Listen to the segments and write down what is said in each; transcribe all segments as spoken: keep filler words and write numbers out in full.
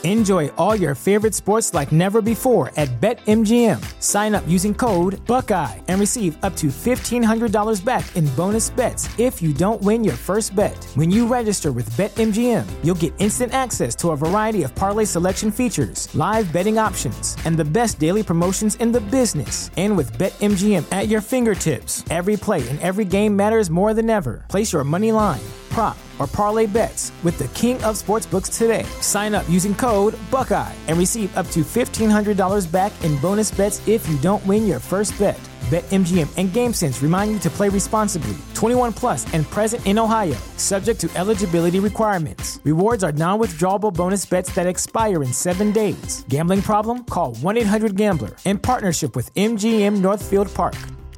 Enjoy all your favorite sports like never before at BetMGM. Sign up using code Buckeye and receive up to fifteen hundred dollars back in bonus bets if you don't win your first bet. When you register with BetMGM, you'll get instant access to a variety of parlay selection features, live betting options, and the best daily promotions in the business. And with BetMGM at your fingertips, every play and every game matters more than ever. Place your money line, prop, or parlay bets with the king of sportsbooks today. Sign up using code Buckeye and receive up to fifteen hundred dollars back in bonus bets if you don't win your first bet. BetMGM and GameSense remind you to play responsibly. twenty-one plus and present in Ohio, subject to eligibility requirements. Rewards are non-withdrawable bonus bets that expire in seven days. Gambling problem? Call one eight hundred gambler in partnership with M G M Northfield Park.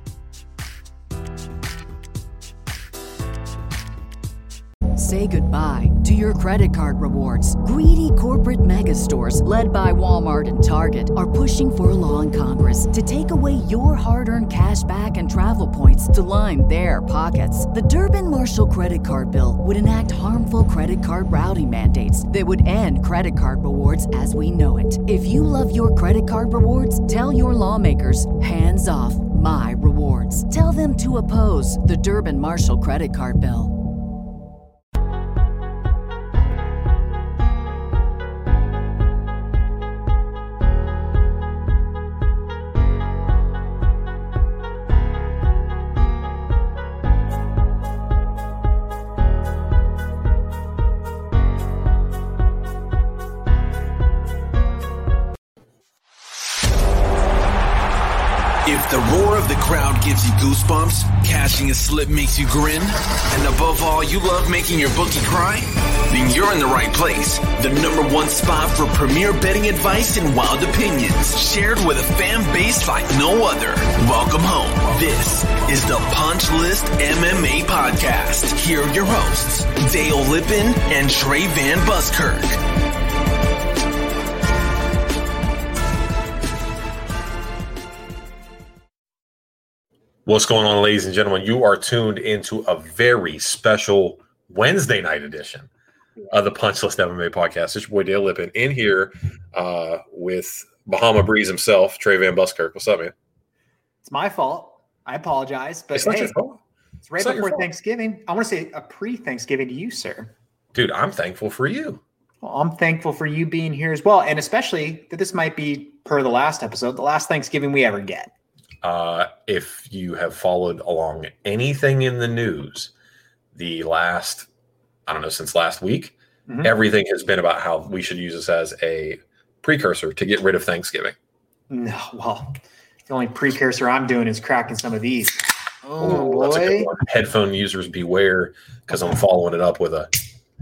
Say goodbye to your credit card rewards. Greedy corporate mega stores, led by Walmart and Target, are pushing for a law in Congress to take away your hard-earned cash back and travel points to line their pockets. The Durbin-Marshall credit card bill would enact harmful credit card routing mandates that would end credit card rewards as we know it. If you love your credit card rewards, tell your lawmakers, hands off my rewards. Tell them to oppose the Durbin-Marshall credit card bill. If the roar of the crowd gives you goosebumps, catching a slip makes you grin, and above all, you love making your bookie cry, then you're in the right place. The number one spot for premier betting advice and wild opinions, shared with a fan base like no other. Welcome home. This is the Punch List M M A Podcast. Here are your hosts, Dale Lippin and Trey Van Buskirk. What's going on, ladies and gentlemen? You are tuned into a very special Wednesday night edition of the Punch List M M A Podcast. It's your boy Dale Lippin in here uh, with Bahama Breeze himself, Trey Van Buskirk. What's up, man? It's my fault. I apologize, but it's hey, not your fault. It's right it's before Thanksgiving. I want to say a pre-Thanksgiving to you, sir. Dude, I'm thankful for you. Well, I'm thankful for you being here as well, and especially that this might be, per the last episode, the last Thanksgiving we ever get. Uh, if you have followed along anything in the news the last, I don't know, since last week, mm-hmm. everything has been about how we should use this as a precursor to get rid of Thanksgiving. No, well, the only precursor I'm doing is cracking some of these. Oh, Ooh, that's a good boy. one. Headphone users beware, because I'm following it up with a...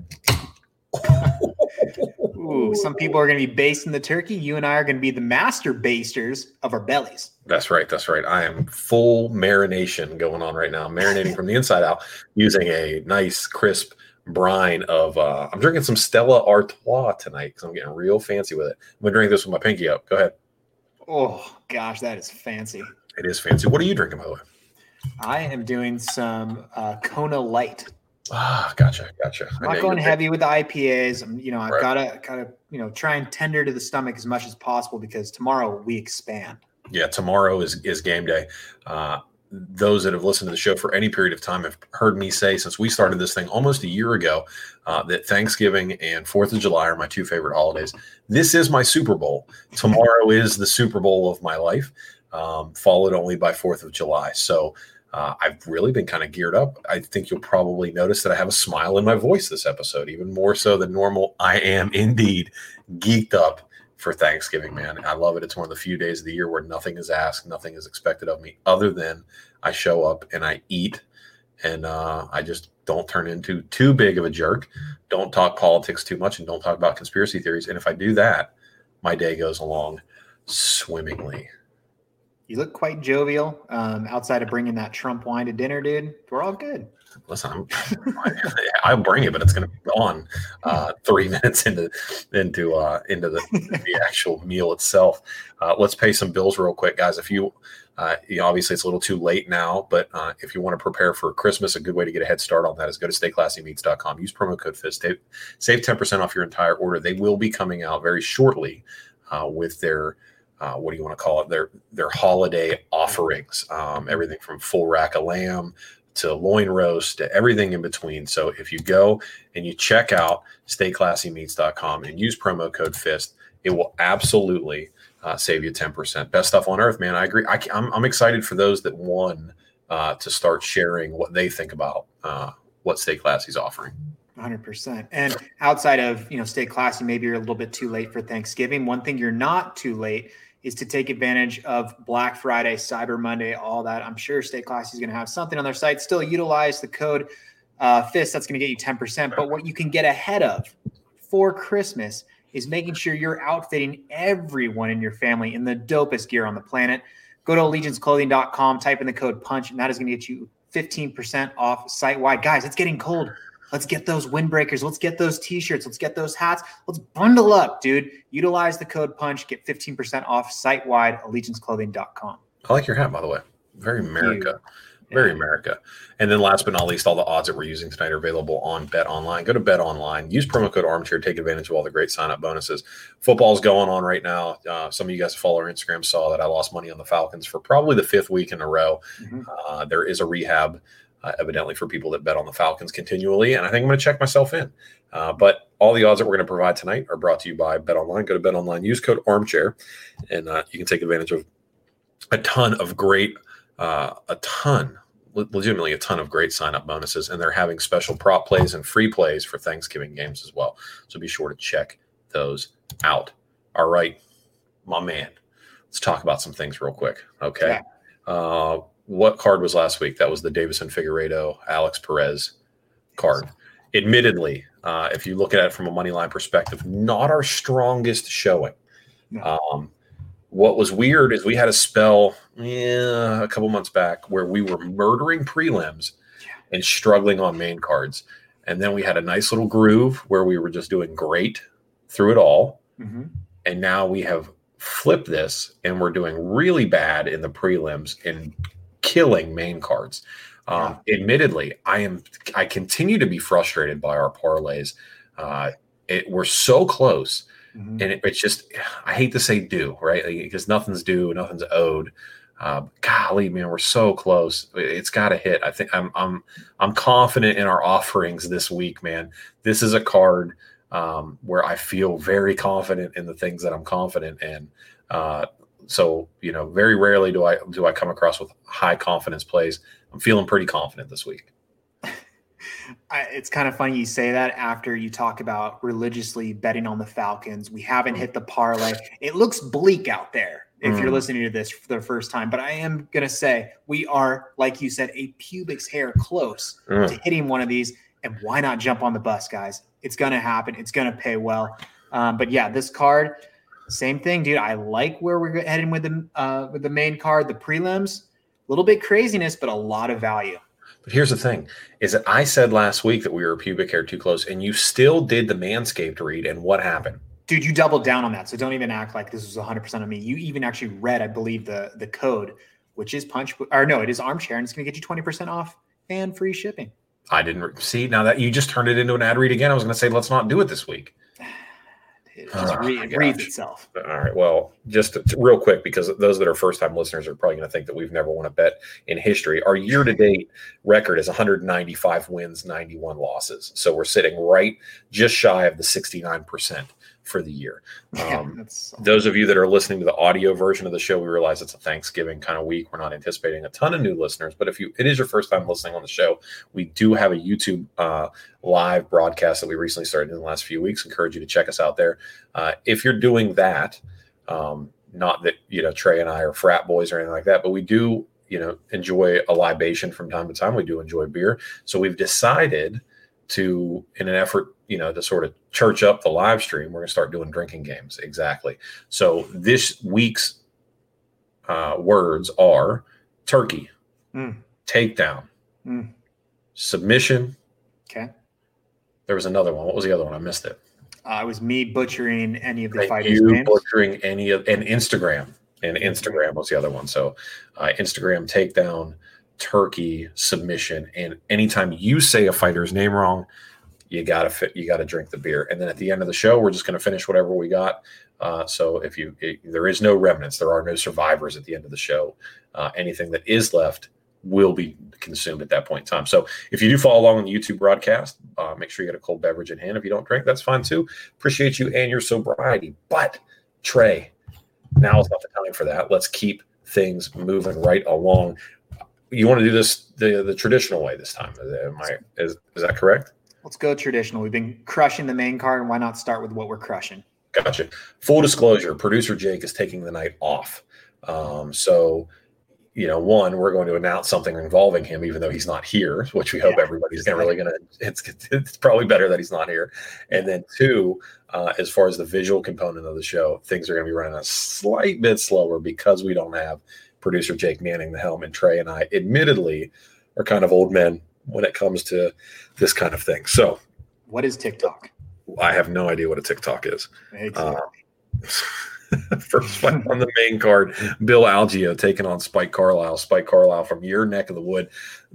Ooh, some people are going to be basting the turkey. You and I are going to be the master basters of our bellies. That's right. That's right. I am full marination going on right now. I'm marinating from the inside out using a nice, crisp brine of, uh, I'm drinking some Stella Artois tonight because I'm getting real fancy with it. I'm going to drink this with my pinky up. Go ahead. Oh, gosh, that is fancy. It is fancy. What are you drinking, by the way? I am doing some uh, Kona Light. Ah, gotcha, gotcha. I'm not going heavy with the I P As. I'm, you know, I've right. gotta, gotta, you know, try and tender to the stomach as much as possible because tomorrow we expand. Yeah, tomorrow is is game day. Uh, those that have listened to the show for any period of time have heard me say since we started this thing almost a year ago uh, that Thanksgiving and Fourth of July are my two favorite holidays. This is my Super Bowl. Tomorrow is the Super Bowl of my life, um, followed only by Fourth of July. So. Uh, I've really been kind of geared up. I think you'll probably notice that I have a smile in my voice this episode, even more so than normal. I am indeed geeked up for Thanksgiving, man. I love it. It's one of the few days of the year where nothing is asked, nothing is expected of me other than I show up and I eat and uh, I just don't turn into too big of a jerk. Don't talk politics too much and don't talk about conspiracy theories. And if I do that, my day goes along swimmingly. You look quite jovial um, outside of bringing that Trump wine to dinner, dude. We're all good. Listen, I'm, I'll bring it, but it's going to be gone uh, three minutes into into uh, into the, the actual meal itself. Uh, let's pay some bills real quick, guys. If you Uh, you know, obviously, it's a little too late now, but uh, if you want to prepare for Christmas, a good way to get a head start on that is go to stay classy meats dot com. Use promo code FIST. Save ten percent off your entire order. They will be coming out very shortly uh, with their uh, what do you want to call it? Their their holiday offerings. Um, everything from full rack of lamb to loin roast to everything in between. So if you go and you check out stay classy meats dot com and use promo code FIST, it will absolutely uh, save you ten percent. Best stuff on earth, man. I agree. I, I'm, I'm excited for those that won uh, to start sharing what they think about uh, what Stay Classy's offering. one hundred percent. And outside of, you know, Stay Classy, maybe you're a little bit too late for Thanksgiving. One thing you're not too late is to take advantage of Black Friday, Cyber Monday, all that. I'm sure Stay Classy is going to have something on their site. Still utilize the code uh, FIST. That's going to get you ten percent. But what you can get ahead of for Christmas is making sure you're outfitting everyone in your family in the dopest gear on the planet. Go to allegiance clothing dot com, type in the code PUNCH, and that is going to get you fifteen percent off site-wide. Guys, it's getting cold. Let's get those windbreakers. Let's get those T-shirts. Let's get those hats. Let's bundle up, dude. Utilize the code PUNCH. Get fifteen percent off site-wide, allegiance clothing dot com. I like your hat, by the way. Very America. Very America. And then last but not least, all the odds that we're using tonight are available on Bet Online. Go to Bet Online. Use promo code Armchair. Take advantage of all the great sign-up bonuses. Football's going on right now. Uh, some of you guys who follow our Instagram saw that I lost money on the Falcons for probably the fifth week in a row. Mm-hmm. Uh, there is a rehab Uh, evidently for people that bet on the Falcons continually. And I think I'm going to check myself in. Uh, but all the odds that we're going to provide tonight are brought to you by BetOnline. Go to BetOnline, use code Armchair, and uh, you can take advantage of a ton of great, uh, a ton, legitimately a ton of great sign-up bonuses. And they're having special prop plays and free plays for Thanksgiving games as well. So be sure to check those out. All right, my man. Let's talk about some things real quick. Okay. Yeah. Uh, What card was last week? That was the Davison Figueiredo, Alex Perez card. Admittedly, uh, if you look at it from a money line perspective, not our strongest showing. No. Um, what was weird is we had a spell yeah, a couple months back where we were murdering prelims yeah. and struggling on main cards. And then we had a nice little groove where we were just doing great through it all. Mm-hmm. And now we have flipped this and we're doing really bad in the prelims and killing main cards. Um, yeah. Admittedly, I am. I continue to be frustrated by our parlays. Uh, it, we're so close, mm-hmm. and it, it's just. I hate to say due, right? Because like, nothing's due, nothing's owed. Uh, golly, man, we're so close. It's got to hit. I think I'm. I'm. I'm confident in our offerings this week, man. This is a card um, where I feel very confident in the things that I'm confident in. Uh, So, you know, very rarely do I do I come across with high confidence plays. I'm feeling pretty confident this week. I, it's kind of funny you say that after you talk about religiously betting on the Falcons. We haven't hit the parlay. It looks bleak out there if mm. you're listening to this for the first time. But I am going to say we are, like you said, a pubic hair close mm. to hitting one of these. And why not jump on the bus, guys? It's going to happen. It's going to pay well. Um, but, yeah, this card – same thing, dude. I like where we're heading with the uh, with the main card, the prelims. A little bit craziness, but a lot of value. But here's the thing: is that I said last week that we were pubic hair too close, and you still did the Manscaped read. And what happened, dude? You doubled down on that, so don't even act like this was one hundred percent of me. You even actually read, I believe, the the code, which is punch, or no, it is Armchair, and it's going to get you twenty percent off and free shipping. I didn't see. Now that you just turned it into an ad read again, I was going to say let's not do it this week. It just oh, re- reads itself. All right. Well, just to, to, real quick, because those that are first-time listeners are probably going to think that we've never won a bet in history. Our year-to-date record is one hundred ninety-five wins, ninety-one losses. So we're sitting right just shy of the sixty-nine percent for the year. Um, yeah, those of you that are listening to the audio version of the show, we realize it's a Thanksgiving kind of week. We're not anticipating a ton of new listeners, but if you it is your first time listening on the show, we do have a YouTube uh, live broadcast that we recently started in the last few weeks. Encourage you to check us out there. Uh, if you're doing that, um, not that, you know, Trey and I are frat boys or anything like that, but we do, you know, enjoy a libation from time to time. We do enjoy beer. So we've decided to, in an effort, you know, to sort of church up the live stream, we're going to start doing drinking games. Exactly. So this week's uh, words are turkey, mm. takedown, mm. submission. Okay. There was another one. What was the other one? I missed it. Uh, it was me butchering any of the Thank fighters' you names. Butchering any of, and Instagram. and Instagram was the other one. So uh, Instagram takedown, turkey, submission, and anytime you say a fighter's name wrong, you gotta fit, you gotta drink the beer. And then at the end of the show, we're just gonna finish whatever we got. Uh, so if you, it, there is no remnants, there are no survivors at the end of the show. Uh, anything that is left will be consumed at that point in time. So if you do follow along on the YouTube broadcast, uh, make sure you get a cold beverage in hand. If you don't drink, that's fine too. Appreciate you and your sobriety. But Trey, now is not the time for that. Let's keep things moving right along. You want to do this the, the traditional way this time? Am I, is, is that correct? Let's go traditional. We've been crushing the main card, and why not start with what we're crushing? Gotcha. Full disclosure, producer Jake is taking the night off. Um, so, you know, one, we're going to announce something involving him, even though he's not here, which we hope yeah, everybody's gonna really going to, it's, it's probably better that he's not here. And then two, uh, as far as the visual component of the show, things are going to be running a slight bit slower because we don't have producer Jake manning the helm, and Trey and I admittedly are kind of old men when it comes to this kind of thing. So what is TikTok? I have no idea what a TikTok is. Exactly. Uh, first fight on the main card, Bill Algeo taking on Spike Carlisle. Spike Carlisle from your neck of the wood,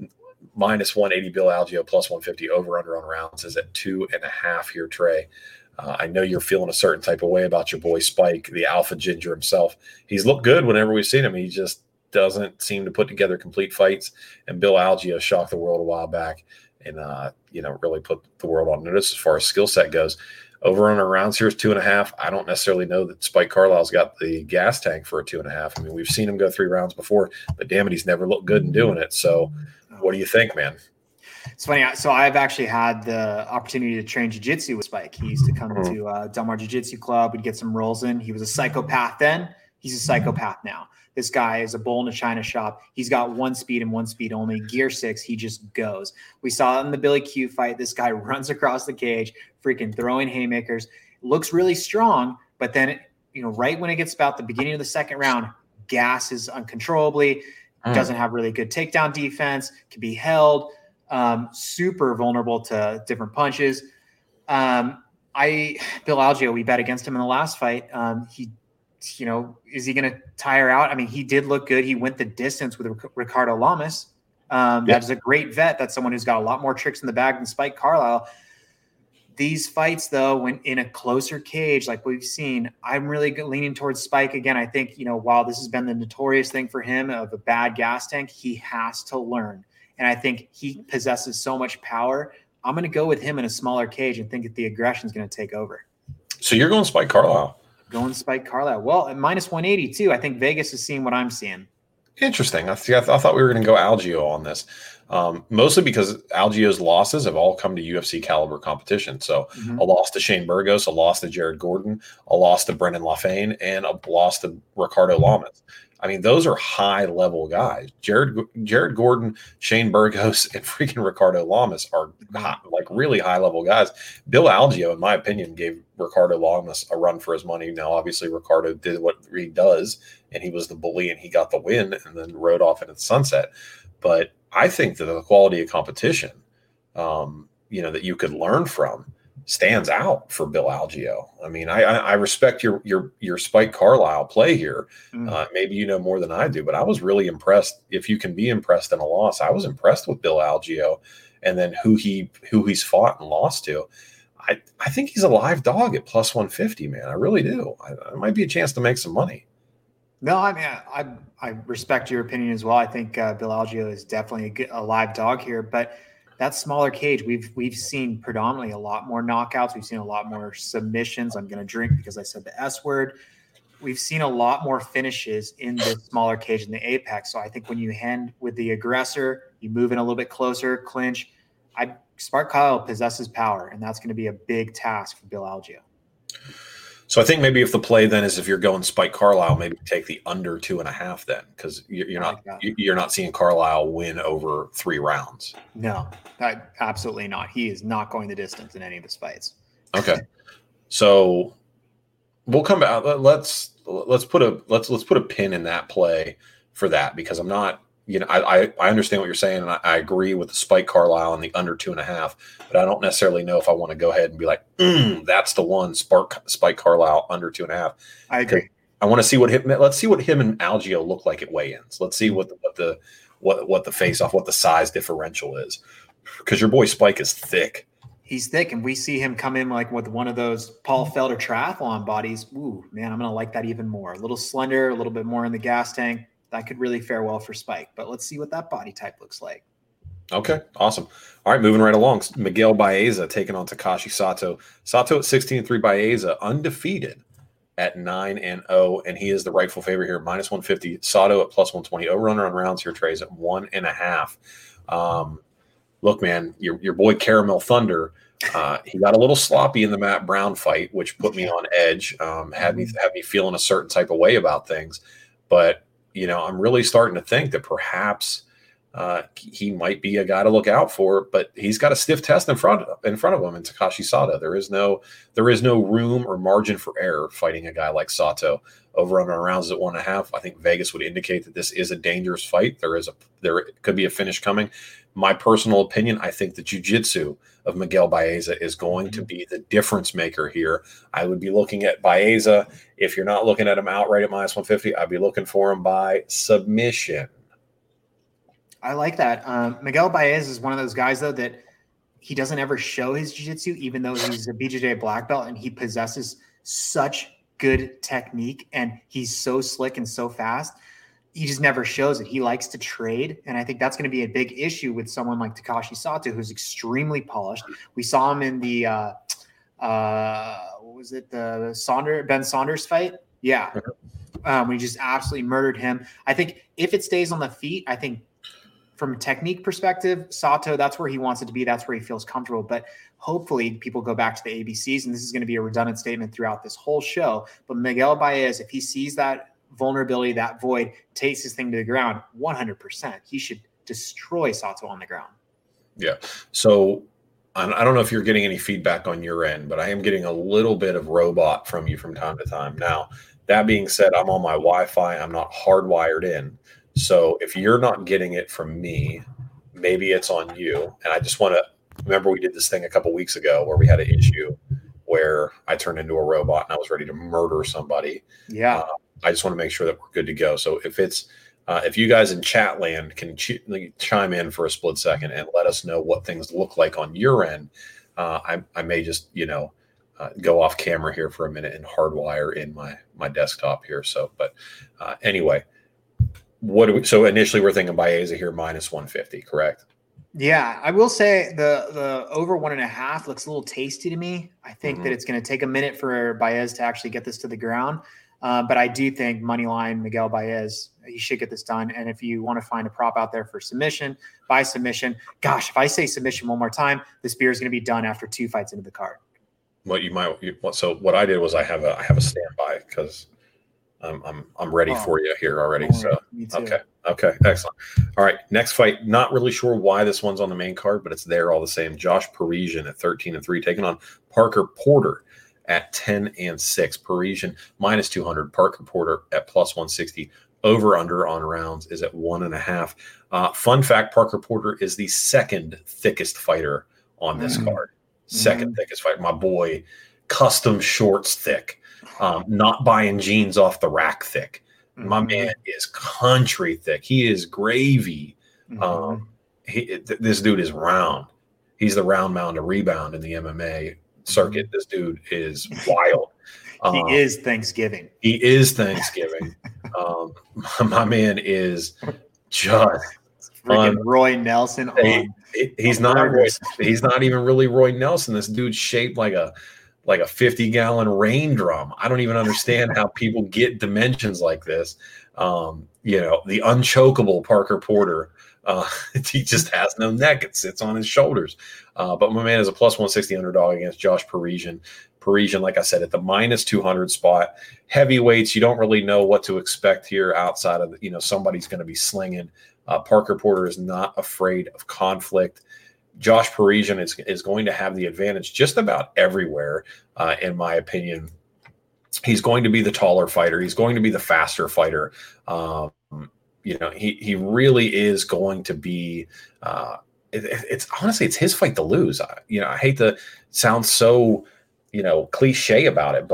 minus one eighty. Bill Algeo plus one fifty. Over under on rounds is at two and a half here, Trey. Uh, I know you're feeling a certain type of way about your boy Spike, the alpha ginger himself. He's looked good whenever we've seen him. He just doesn't seem to put together complete fights. And Bill Algeo shocked the world a while back and, uh, you know, really put the world on notice as far as skill set goes. Over on our rounds here is two and a half. I don't necessarily know that Spike Carlisle's got the gas tank for a two and a half. I mean, we've seen him go three rounds before, but damn it, he's never looked good in doing it. So what do you think, man? It's funny. So I've actually had the opportunity to train jiu-jitsu with Spike. He used to come mm-hmm. to uh, Del Mar Jiu-Jitsu Club. We'd get some rolls in. He was a psychopath then. He's a psychopath now. This guy is a bull in a china shop. He's got one speed and one speed only. Gear six, he just goes. We saw it in the Billy Q fight. This guy runs across the cage, freaking throwing haymakers. Looks really strong, but then, you know, right when it gets about the beginning of the second round, gasses uncontrollably, mm. doesn't have really good takedown defense, can be held, um, super vulnerable to different punches. Um, I, Bill Algeo, we bet against him in the last fight. Um, he, you know, is he going to tire out? I mean, he did look good. He went the distance with Ricardo Lamas. Um, yep. That is a great vet. That's someone who's got a lot more tricks in the bag than Spike Carlisle. These fights, though, when in a closer cage, like we've seen, I'm really leaning towards Spike again. I think, you know, while this has been the notorious thing for him of a bad gas tank, he has to learn. And I think he possesses so much power. I'm going to go with him in a smaller cage and think that the aggression is going to take over. So you're going Spike Carlisle? Going Spike Carlisle. Well, at minus one eighty too. I think Vegas is seeing what I'm seeing. Interesting. I, th- I, th- I thought we were going to go Algeo on this, um, mostly because Algeo's losses have all come to U F C caliber competition. So mm-hmm. a loss to Shane Burgos, a loss to Jared Gordon, a loss to Brendan Lafayne, and a loss to Ricardo Lamas. I mean, those are high-level guys. Jared Jared Gordon, Shane Burgos, and freaking Ricardo Lamas are high, like really high-level guys. Bill Algeo, in my opinion, gave Ricardo Lamas a run for his money. Now, obviously, Ricardo did what he does, and he was the bully, and he got the win, and then rode off into the sunset. But I think that the quality of competition, um, you know, that you could learn from stands out for Bill Algeo. I mean, I, I respect your your your Spike Carlisle play here. Mm. Uh, maybe you know more than I do, but I was really impressed. If you can be impressed in a loss, I was impressed with Bill Algeo, and then who he who he's fought and lost to. I, I think he's a live dog at plus one fifty, man. I really do. I, it might be a chance to make some money. No, I mean, I I respect your opinion as well. I think uh, Bill Algeo is definitely a, good, a live dog here, but that smaller cage, we've we've seen predominantly a lot more knockouts. We've seen a lot more submissions. I'm going to drink because I said the S word. We've seen a lot more finishes in the smaller cage in the Apex. So I think when you hand with the aggressor, you move in a little bit closer, clinch. I Spike Carlisle possesses power, and that's going to be a big task for Bill Algeo. So I think maybe if the play then is if you're going Spike Carlisle, maybe take the under two and a half then, because you're not like you're not seeing Carlisle win over three rounds. No, I, absolutely not. He is not going the distance in any of his fights. Okay, so we'll come back. Let's let's put a let's let's put a pin in that play for that, because I'm not. You know, I, I understand what you're saying, and I, I agree with the Spike Carlisle and the under two and a half, but I don't necessarily know if I want to go ahead and be like, mm, that's the one, Spark, Spike Carlisle under two and a half. I agree. I want to see what him. Let's see what him and Algeo look like at weigh-ins. Let's see what the, what the what what the face-off, what the size differential is, because your boy Spike is thick. He's thick, and we see him come in like with one of those Paul Felder triathlon bodies. Ooh, man, I'm going to like that even more. A little slender, a little bit more in the gas tank. That could really fare well for Spike, but let's see what that body type looks like. Okay, awesome. All right, moving right along. Miguel Baeza taking on Takashi Sato. Sato at sixteen and three, Baeza undefeated at nine and oh, and he is the rightful favorite here, minus one fifty. Sato at plus one twenty. Over-under on rounds here, Trey's at one and a half. Um, look, man, your your boy Caramel Thunder, uh, he got a little sloppy in the Matt Brown fight, which put me on edge, um, had me had me feeling a certain type of way about things. But you know, I'm really starting to think that perhaps uh, he might be a guy to look out for. But he's got a stiff test in front of, in front of him in Takashi Sato. There is no there is no room or margin for error fighting a guy like Sato. Over under rounds at one and a half. I think Vegas would indicate that this is a dangerous fight. There is a there could be a finish coming. My personal opinion, I think the jiu-jitsu of Miguel Baeza is going to be the difference maker here. I would be looking at Baeza. If you're not looking at him outright at minus one fifty, I'd be looking for him by submission. I like that. Um, Miguel Baeza is one of those guys, though, that he doesn't ever show his jiu-jitsu, even though he's a B J J black belt and he possesses such good technique and he's so slick and so fast. He just never shows it. He likes to trade. And I think that's going to be a big issue with someone like Takashi Sato, who's extremely polished. We saw him in the, uh, uh, what was it? The Saunders, Ben Saunders fight. Yeah. Um, we just absolutely murdered him. I think if it stays on the feet, I think from a technique perspective, Sato, that's where he wants it to be. That's where he feels comfortable. But hopefully people go back to the A B Cs, and this is going to be a redundant statement throughout this whole show. But Miguel Baeza, if he sees that vulnerability, that void, takes his thing to the ground, one hundred percent, he should destroy Sato on the ground. Yeah. So I don't know if you're getting any feedback on your end, but I am getting a little bit of robot from you from time to time. Now, that being said, I'm on my Wi-Fi. I'm not hardwired in. So if you're not getting it from me, maybe it's on you. And I just want to remember we did this thing a couple weeks ago where we had an issue where I turned into a robot and I was ready to murder somebody. Yeah. Uh, I just want to make sure that we're good to go. So if it's uh, if you guys in chat land can ch- chime in for a split second and let us know what things look like on your end, uh, I, I may just, you know, uh, go off camera here for a minute and hardwire in my my desktop here. So, but uh, anyway. What do we, so initially we're thinking Baeza here minus one fifty, correct? Yeah, I will say the the over one and a half looks a little tasty to me. I think mm-hmm. that it's going to take a minute for Baez to actually get this to the ground. Uh, but I do think money line Miguel Baez, he should get this done. And if you want to find a prop out there for submission, by submission, gosh, if I say submission one more time, this beer is going to be done after two fights into the card. What you might, you, so what I did was I have a I have a standby because I'm I'm I'm ready oh. for you here already. So okay, okay, excellent. All right, next fight. Not really sure why this one's on the main card, but it's there all the same. Josh Parisian at thirteen and three, taking on Parker Porter at ten and six. Parisian minus two hundred. Parker Porter at plus one sixty. Over under on rounds is at one and a half. Uh, fun fact: Parker Porter is the second thickest fighter on this mm. card. Second mm. thickest fighter. My boy, custom shorts thick. Um, not buying jeans off the rack thick. Mm-hmm. My man is country thick. He is gravy. Mm-hmm. Um, he, th- this dude is round. He's the round mound of rebound in the M M A circuit. Mm-hmm. This dude is wild. He um, is Thanksgiving. He is Thanksgiving. um, my, my man is just freaking Roy Nelson. He, he, he's not. Roy, he's not even really Roy Nelson. This dude's shaped like a. like a fifty gallon rain drum. I don't even understand how people get dimensions like this. Um, you know, the unchokable Parker Porter, uh, he just has no neck. It sits on his shoulders. Uh, but my man is a plus one sixty underdog against Josh Parisian. Parisian, like I said, at the minus two hundred spot. Heavyweights, you don't really know what to expect here outside of, you know, somebody's going to be slinging. Uh, Parker Porter is not afraid of conflict. Josh Parisian is, is going to have the advantage just about everywhere, uh, in my opinion. He's going to be the taller fighter. He's going to be the faster fighter. Um, you know, he he really is going to be uh, it, it's honestly, it's his fight to lose. I, you know, I hate to sound so, you know, cliche about it, but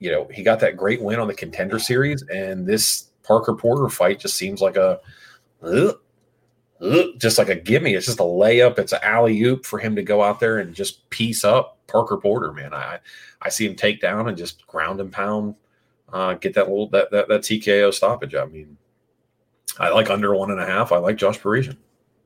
you know, he got that great win on the Contender Series, and this Parker Porter fight just seems like a ugh, ugh, just like a gimme. It's just a layup. It's an alley-oop for him to go out there and just piece up Parker Porter, man. I I see him take down and just ground and pound, uh, get that little that, that that T K O stoppage. I mean, I like under one and a half. I like Josh Parisian.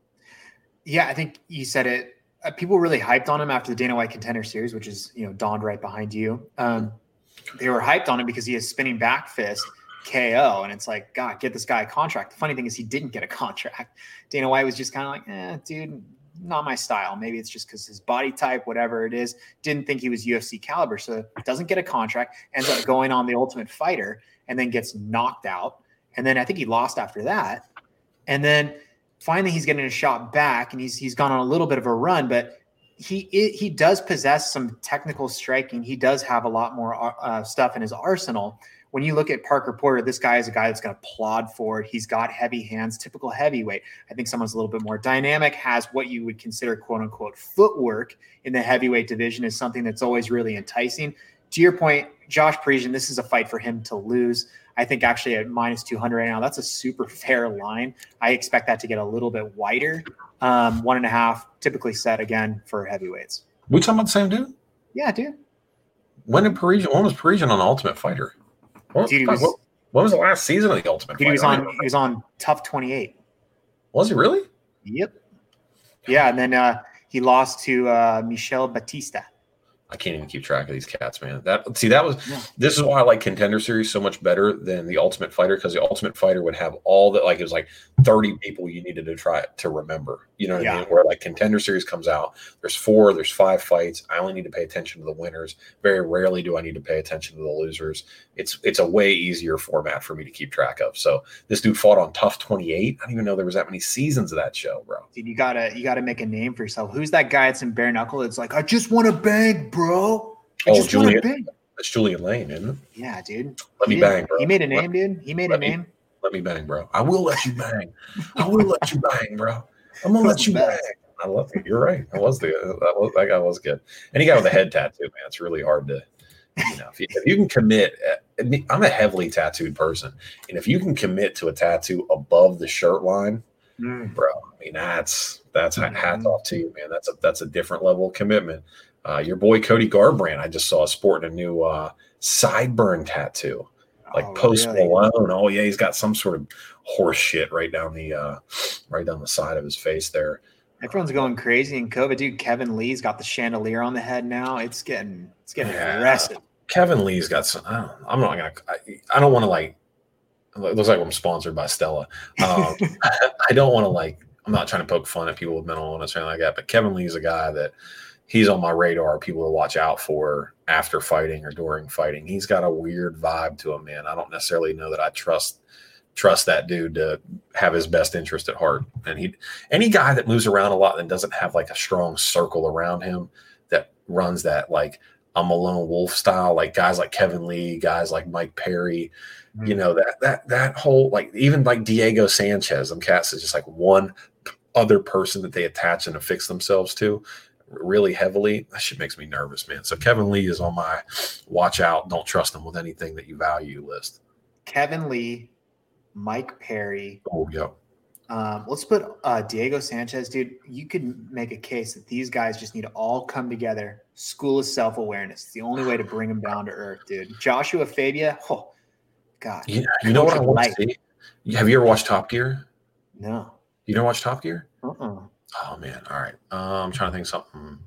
Yeah, I think you said it. Uh, people really hyped on him after the Dana White Contender Series, which is, you know, dawned right behind you. Um, they were hyped on him because he has spinning back fist K O, and it's like, God, get this guy a contract. The funny thing is he didn't get a contract. Dana White was just kind of like, eh, dude, not my style. Maybe it's just because his body type, whatever it is, didn't think he was U F C caliber. So doesn't get a contract, ends up going on the Ultimate Fighter, and then gets knocked out. And then I think he lost after that. And then finally he's getting a shot back, and he's he's gone on a little bit of a run, but he he does possess some technical striking. He does have a lot more uh, stuff in his arsenal. When you look at Parker Porter, this guy is a guy that's going to plod forward. He's got heavy hands, typical heavyweight. I think someone's a little bit more dynamic, has what you would consider quote unquote footwork in the heavyweight division is something that's always really enticing. To your point, Josh Parisian, this is a fight for him to lose. I think actually at minus two hundred right now, that's a super fair line. I expect that to get a little bit wider. Um, one and a half, typically set again for heavyweights. We talking about the same dude? Yeah, dude. When did Parisian? When was Parisian on Ultimate Fighter? What, dude, was, what, what was the last season of the Ultimate dude, Fighter? He was on. He was on Tough twenty-eight. Was he really? Yep. Yeah, and then uh, he lost to uh, Michel Batista. I can't even keep track of these cats, man. That see, that was yeah. This is why I like Contender Series so much better than the Ultimate Fighter, because the Ultimate Fighter would have all that, like it was like thirty people you needed to try to remember. You know what yeah. I mean? Where like Contender Series comes out, there's four, there's five fights. I only need to pay attention to the winners. Very rarely do I need to pay attention to the losers. It's it's a way easier format for me to keep track of. So this dude fought on Tough twenty-eight. I didn't even know there was that many seasons of that show, bro. Dude, you gotta you gotta make a name for yourself. Who's that guy that's in bare knuckle? It's like, I just want to bang, bro. I oh, Julian. That's Julian Lane, isn't it? Yeah, dude. Let he me bang, bro. He made a name, let, dude. He made a me, name. Let me bang, bro. I will let you bang. I will let you bang, bro. I'm gonna let you bang. I love it. You're right. That was the that was that guy was good. And he got with a head tattoo, man. It's really hard to, you know, if you, if you can commit. I'm a heavily tattooed person, and if you can commit to a tattoo above the shirt line, mm. bro. I mean, that's that's mm-hmm. hats off to you, man. That's a that's a different level of commitment. Uh, your boy Cody Garbrandt, I just saw sporting a new uh, sideburn tattoo, like oh, Post really? Malone. Oh yeah, he's got some sort of horse shit right down the uh, right down the side of his face there. Everyone's going crazy in COVID, dude. Kevin Lee's got the chandelier on the head now. It's getting it's getting yeah. aggressive. Kevin Lee's got some. I don't, I'm not gonna. I, I don't want to like. It looks like I'm sponsored by Stella. Um, I don't want to like. I'm not trying to poke fun at people with mental illness or anything like that. But Kevin Lee's a guy that. He's on my radar, people to watch out for after fighting or during fighting. He's got a weird vibe to him, man. I don't necessarily know that I trust trust that dude to have his best interest at heart. And he, any guy that moves around a lot and doesn't have like a strong circle around him that runs that like I'm a lone wolf style, like guys like Kevin Lee, guys like Mike Perry, mm-hmm. you know, that that that whole like even like Diego Sanchez, them cats is just like one other person that they attach and affix themselves to. Really heavily. That shit makes me nervous, man. So Kevin Lee is on my watch out, don't trust him with anything that you value list. Kevin Lee, Mike Perry. Oh, yeah. Um, let's put uh, Diego Sanchez, dude. You could make a case that these guys just need to all come together. School of self-awareness. It's the only way to bring them down to earth, dude. Joshua Fabia. Oh, God. You, you know what I want to see? Have you ever watched Top Gear? No. You don't watch Top Gear? Uh-uh. Oh man! All right, uh, I'm trying to think of something.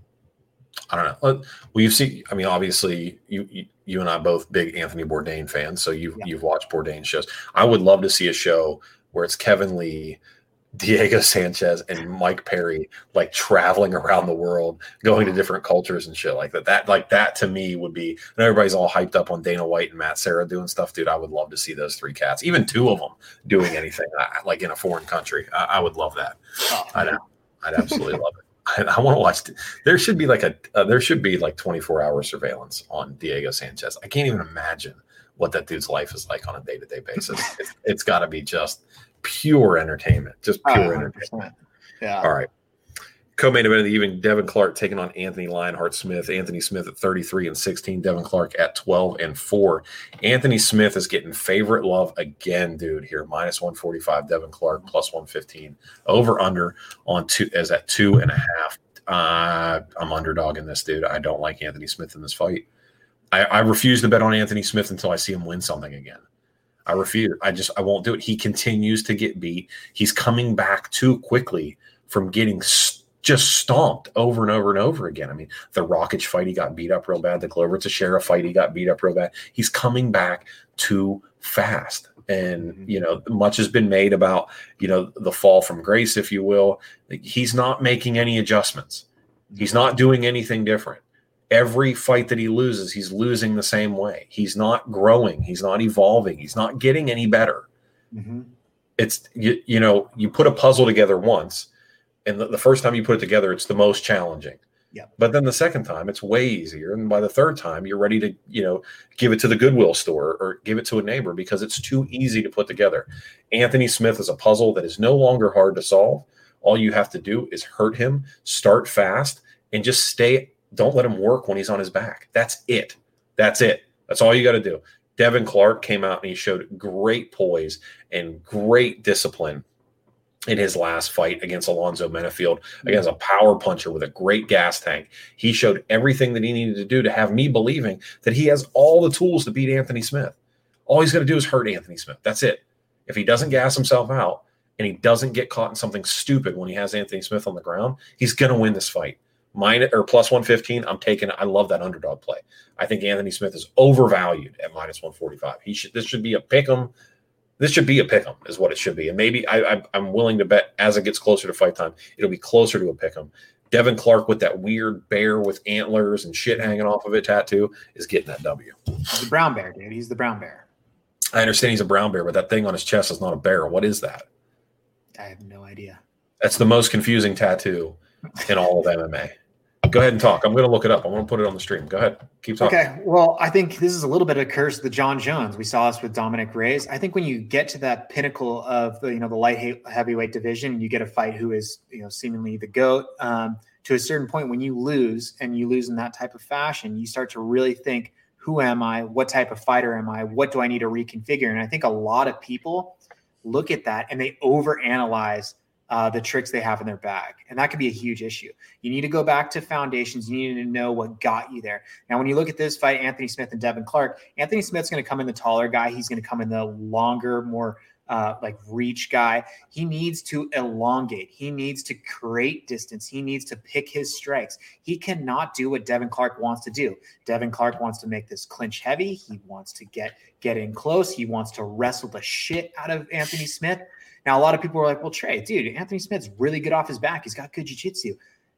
I don't know. Well, you've seen. I mean, obviously, you, you you and I both big Anthony Bourdain fans, so you've yeah. you've watched Bourdain shows. I would love to see a show where it's Kevin Lee, Diego Sanchez, and Mike Perry like traveling around the world, going to different cultures and shit like that. That like that to me would be. And everybody's all hyped up on Dana White and Matt Serra doing stuff, dude. I would love to see those three cats, even two of them, doing anything like in a foreign country. I, I would love that. Oh, I know. I'd absolutely love it. I, I want to watch. There should be like a uh, there should be like twenty-four hour surveillance on Diego Sanchez. I can't even imagine what that dude's life is like on a day to day basis. It's, it's got to be just pure entertainment, just pure oh, entertainment. Yeah. All right. Co-main event of the evening, Devin Clark taking on Anthony Lionheart Smith. Anthony Smith at thirty-three and sixteen, Devin Clark at twelve and four. Anthony Smith is getting favorite love again, dude, here. minus one forty-five, Devin Clark plus one fifteen. Over under on two is at two and a half. Uh, I'm underdog in this, dude. I don't like Anthony Smith in this fight. I, I refuse to bet on Anthony Smith until I see him win something again. I refuse. I just I won't do it. He continues to get beat. He's coming back too quickly from getting st- just stomped over and over and over again. I mean, the Rakic fight, he got beat up real bad. The Glover Teixeira fight, he got beat up real bad. He's coming back too fast. And, you know, much has been made about, you know, the fall from grace, if you will. He's not making any adjustments. He's not doing anything different. Every fight that he loses, he's losing the same way. He's not growing. He's not evolving. He's not getting any better. Mm-hmm. It's, you, you know, you put a puzzle together once, and the, the first time you put it together, it's the most challenging. Yeah. But then the second time, it's way easier. And by the third time, you're ready to, you know, give it to the Goodwill store or give it to a neighbor because it's too easy to put together. Anthony Smith is a puzzle that is no longer hard to solve. All you have to do is hurt him, start fast, and just stay. Don't let him work when he's on his back. That's it. That's it. That's all you got to do. Devin Clark came out and he showed great poise and great discipline in his last fight against Alonzo Menafield, against a power puncher with a great gas tank. He showed everything that he needed to do to have me believing that he has all the tools to beat Anthony Smith. All he's going to do is hurt Anthony Smith. That's it. If he doesn't gas himself out and he doesn't get caught in something stupid when he has Anthony Smith on the ground, he's going to win this fight. Minus or plus one fifteen, I'm taking it. I love that underdog play. I think Anthony Smith is overvalued at minus one forty-five. He should. This should be a pick 'em. This should be a pick 'em is what it should be. And maybe I, I, I'm willing to bet as it gets closer to fight time, it'll be closer to a pick 'em. Devin Clark with that weird bear with antlers and shit hanging off of it tattoo is getting that W. He's the brown bear, dude. He's the brown bear. I understand he's a brown bear, but that thing on his chest is not a bear. What is that? I have no idea. That's the most confusing tattoo in all of M M A. Go ahead and talk. I'm going to look it up. I'm going to put it on the stream. Go ahead. Keep talking. Okay. Well, I think this is a little bit of a curse of the John Jones. We saw this with Dominic Reyes. I think when you get to that pinnacle of the, you know, the light heavyweight division, you get a fight who is, you know, seemingly the GOAT. Um, to a certain point, when you lose and you lose in that type of fashion, you start to really think, who am I? What type of fighter am I? What do I need to reconfigure? And I think a lot of people look at that and they overanalyze Uh, the tricks they have in their bag. And that could be a huge issue. You need to go back to foundations. You need to know what got you there. Now, when you look at this fight, Anthony Smith and Devin Clark, Anthony Smith's going to come in the taller guy. He's going to come in the longer, more uh, like reach guy. He needs to elongate. He needs to create distance. He needs to pick his strikes. He cannot do what Devin Clark wants to do. Devin Clark wants to make this clinch heavy. He wants to get, get in close. He wants to wrestle the shit out of Anthony Smith. Now, a lot of people are like, well, Trey, dude, Anthony Smith's really good off his back. He's got good jiu-jitsu.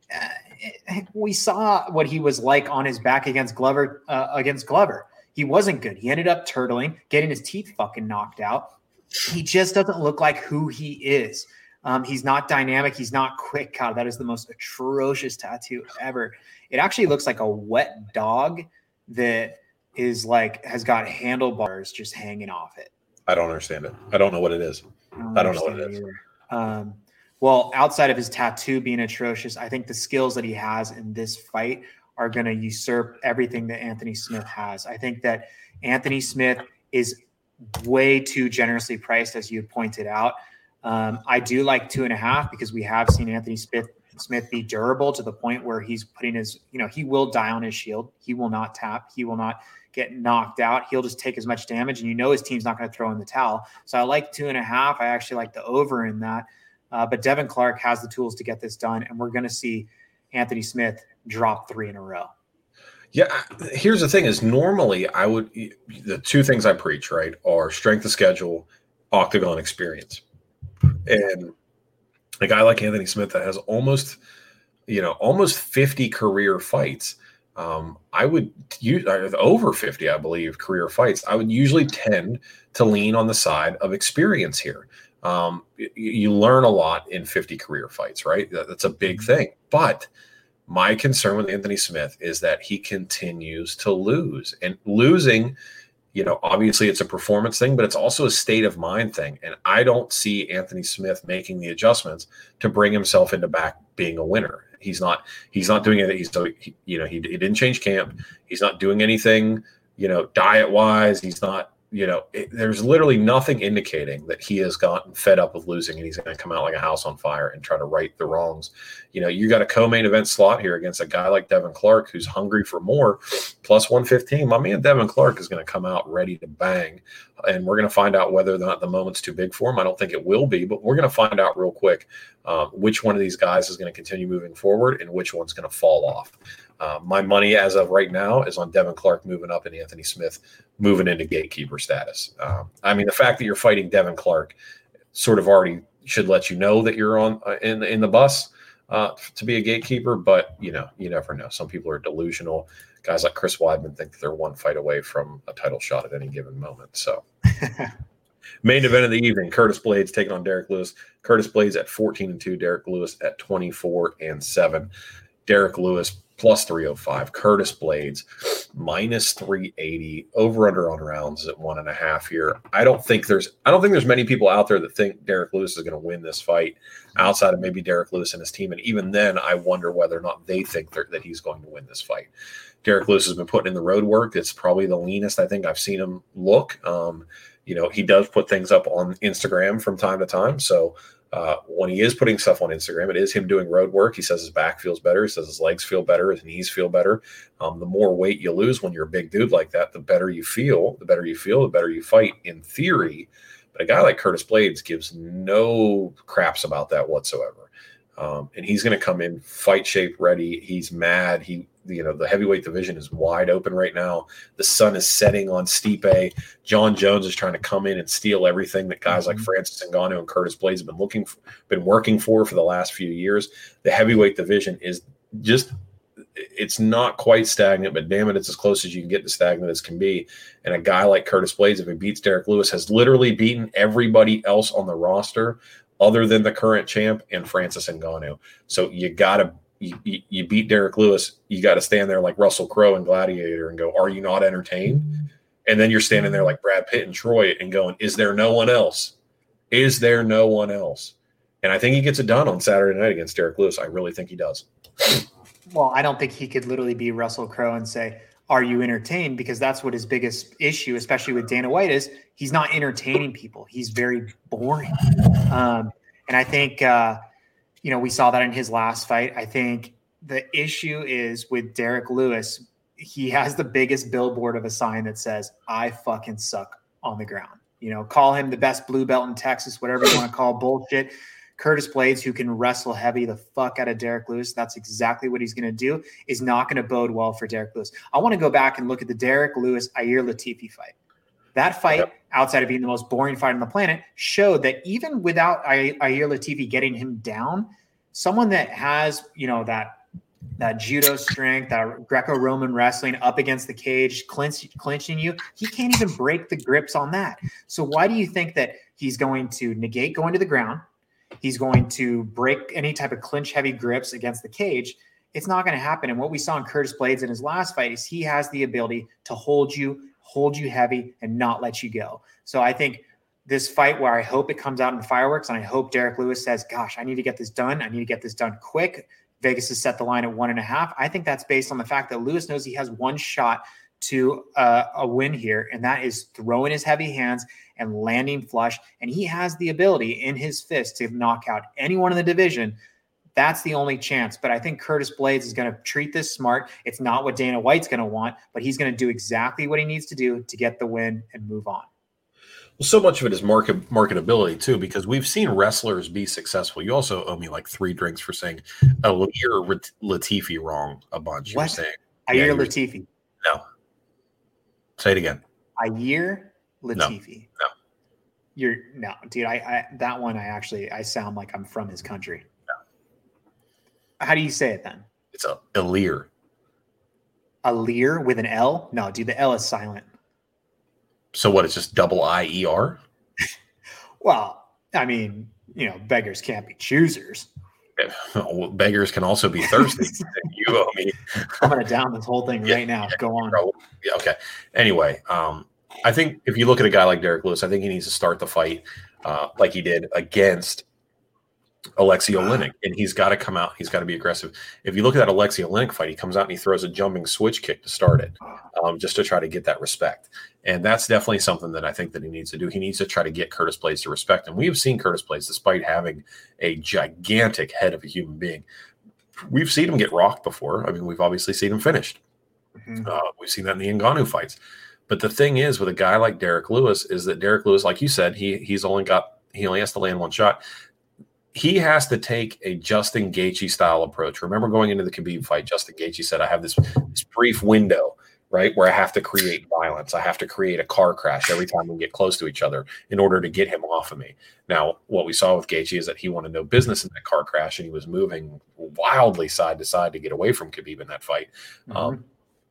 Uh, we saw what he was like on his back against Glover. Uh, against Glover, he wasn't good. He ended up turtling, getting his teeth fucking knocked out. He just doesn't look like who he is. Um, he's not dynamic. He's not quick. God, that is the most atrocious tattoo ever. It actually looks like a wet dog that is like has got handlebars just hanging off it. I don't understand it. I don't know what it is. I don't, I don't know what it is. Um, well, outside of his tattoo being atrocious, I think the skills that he has in this fight are going to usurp everything that Anthony Smith has. I think that Anthony Smith is way too generously priced, as you pointed out. Um, I do like two and a half because we have seen Anthony Smith Smith be durable to the point where he's putting his, you know, he will die on his shield. He will not tap. He will not get knocked out. He'll just take as much damage, and you know his team's not going to throw in the towel. So I like two and a half. I actually like the over in that. Uh, but Devin Clark has the tools to get this done, and we're going to see Anthony Smith drop three in a row. Yeah, here's the thing is normally I would – the two things I preach, right, are strength of schedule, octagon experience. And a guy like Anthony Smith that has almost, you know, almost fifty career fights, um, I would use over fifty, I believe, career fights. I would usually tend to lean on the side of experience here. Um, you, you learn a lot in fifty career fights, right? That, that's a big thing. But my concern with Anthony Smith is that he continues to lose, and losing, you know, obviously it's a performance thing, but it's also a state of mind thing. And I don't see Anthony Smith making the adjustments to bring himself into back being a winner. He's not he's not doing it. He's so he, you know he, he didn't change camp. He's not doing anything, you know, diet wise. He's not. You know, it, there's literally nothing indicating that he has gotten fed up with losing and he's going to come out like a house on fire and try to right the wrongs. You know, you got a co-main event slot here against a guy like Devin Clark who's hungry for more, plus one fifteen. My man Devin Clark is going to come out ready to bang, and we're going to find out whether or not the moment's too big for him. I don't think it will be, but we're going to find out real quick um, which one of these guys is going to continue moving forward and which one's going to fall off. Uh, my money as of right now is on Devin Clark moving up and Anthony Smith moving into gatekeeper status. Um, I mean, the fact that you're fighting Devin Clark sort of already should let you know that you're on uh, in, in the bus uh, to be a gatekeeper, but, you know, you never know. Some people are delusional. Guys like Chris Weidman think that they're one fight away from a title shot at any given moment. So main event of the evening, Curtis Blaydes taking on Derek Lewis. Curtis Blaydes at fourteen and two, Derek Lewis at twenty-four and seven. Derek Lewis plus three oh five. Curtis Blaydes minus three eighty. Over under on rounds at one and a half here. I don't think there's I don't think there's many people out there that think Derek Lewis is going to win this fight outside of maybe Derek Lewis and his team. And even then, I wonder whether or not they think that he's going to win this fight. Derek Lewis has been putting in the road work. It's probably the leanest I think I've seen him look. Um, you know, he does put things up on Instagram from time to time. So Uh, when he is putting stuff on Instagram, it is him doing road work. He says his back feels better. He says his legs feel better. His knees feel better. Um, the more weight you lose when you're a big dude like that, the better you feel. The better you feel, the better you fight in theory. But a guy like Curtis Blaydes gives no craps about that whatsoever. Um, and he's going to come in fight shape ready. He's mad. He, you know, the heavyweight division is wide open right now. The sun is setting on Stipe. John Jones is trying to come in and steal everything that guys like Francis Ngannou and Curtis Blaydes have been looking, for, been working for for the last few years. The heavyweight division is just, it's not quite stagnant, but damn it, it's as close as you can get to stagnant as can be. And a guy like Curtis Blaydes, if he beats Derek Lewis, has literally beaten everybody else on the roster other than the current champ and Francis Ngannou. So you got to, you, you, you beat Derek Lewis, you got to stand there like Russell Crowe in Gladiator and go, are you not entertained? And then you're standing there like Brad Pitt and Troy and going, is there no one else? Is there no one else? And I think he gets it done on Saturday night against Derek Lewis. I really think he does. Well, I don't think he could literally be Russell Crowe and say, are you entertained? Because that's what his biggest issue, especially with Dana White, is he's not entertaining people. He's very boring. Um, and I think, uh, you know, we saw that in his last fight. I think the issue is with Derek Lewis, he has the biggest billboard of a sign that says, I fucking suck on the ground. You know, call him the best blue belt in Texas, whatever you want to call bullshit. Curtis Blaydes, who can wrestle heavy the fuck out of Derek Lewis, that's exactly what he's going to do, is not going to bode well for Derek Lewis. I want to go back and look at the Derek Lewis-Ilir Latifi fight. That fight, yep. outside of being the most boring fight on the planet, showed that even without Ilir Latifi getting him down, someone that has, you know, that that judo strength, that Greco-Roman wrestling up against the cage, clinch, clinching you, he can't even break the grips on that. So why do you think that he's going to negate going to the ground? He's going to break any type of clinch heavy grips against the cage? It's not going to happen. And what we saw in Curtis Blaydes in his last fight is he has the ability to hold you, hold you heavy and not let you go. So I think this fight, where I hope it comes out in fireworks, and I hope Derek Lewis says, gosh, I need to get this done. I need to get this done quick. Vegas has set the line at one and a half. I think that's based on the fact that Lewis knows he has one shot to uh, a win here, and that is throwing his heavy hands and landing flush. And he has the ability in his fist to knock out anyone in the division. That's the only chance. But I think Curtis Blaydes is going to treat this smart. It's not what Dana White's going to want, but he's going to do exactly what he needs to do to get the win and move on. Well, so much of it is market marketability too, because we've seen wrestlers be successful. You also owe me like three drinks for saying Ilir Latifi wrong a bunch. What? You're saying Ilir yeah, Latifi. No. Say it again. Ilir Latifi. No. no. You're no, dude. I, I that one. I actually I sound like I'm from his country. No. How do you say it then? It's a Ilir. Ilir with an L? No, dude. The L is silent. So what? It's just double I E R? Well, I mean, you know, beggars can't be choosers. Well, beggars can also be thirsty. You owe me. I'm going to down this whole thing yeah, right now. Yeah, Go on. Yeah, okay. Anyway, um, I think if you look at a guy like Derek Lewis, I think he needs to start the fight uh, like he did against Alexei Oleinik, and he's got to come out. He's got to be aggressive. If you look at that Alexei Oleinik fight, he comes out and he throws a jumping switch kick to start it, um, just to try to get that respect. And that's definitely something that I think that he needs to do. He needs to try to get Curtis Blaydes to respect him. We have seen Curtis Blaydes, despite having a gigantic head of a human being, we've seen him get rocked before. I mean, we've obviously seen him finished. Mm-hmm. Uh, we've seen that in the Ngannou fights. But the thing is, with a guy like Derek Lewis, is that Derek Lewis, like you said, he he's only got he only has to land one shot. He has to take a Justin Gaethje style approach. Remember going into the Khabib fight, Justin Gaethje said, I have this, this brief window, right, where I have to create violence. I have to create a car crash every time we get close to each other in order to get him off of me. Now, what we saw with Gaethje is that he wanted no business in that car crash, and he was moving wildly side to side to get away from Khabib in that fight. Mm-hmm. Um,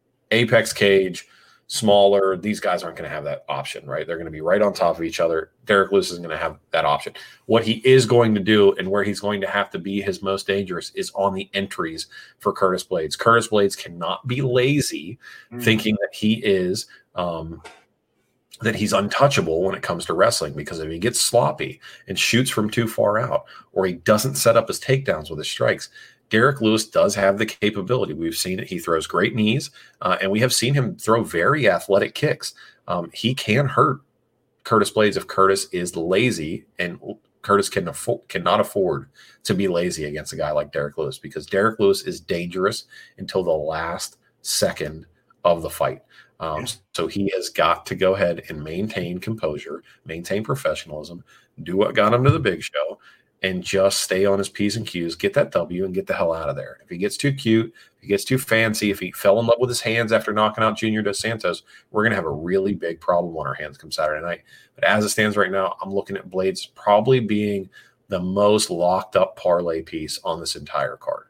Apex cage, smaller, these guys aren't going to have that option, right? They're going to be right on top of each other. Derek Lewis is going to have that option. What he is going to do and where he's going to have to be his most dangerous is on the entries for Curtis Blaydes. Curtis Blaydes cannot be lazy, mm. thinking that he is um, that he's untouchable when it comes to wrestling, because if he gets sloppy and shoots from too far out, or he doesn't set up his takedowns with his strikes, Derek Lewis does have the capability. We've seen it. He throws great knees, uh, and we have seen him throw very athletic kicks. Um, he can hurt Curtis Blaydes if Curtis is lazy, and Curtis can afford, cannot afford to be lazy against a guy like Derek Lewis, because Derek Lewis is dangerous until the last second of the fight. Um, so he has got to go ahead and maintain composure, maintain professionalism, do what got him to the big show, and just stay on his P's and Q's, get that W, and get the hell out of there. If he gets too cute, if he gets too fancy, if he fell in love with his hands after knocking out Junior Dos Santos, we're going to have a really big problem on our hands come Saturday night. But as it stands right now, I'm looking at Blaydes probably being the most locked up parlay piece on this entire card.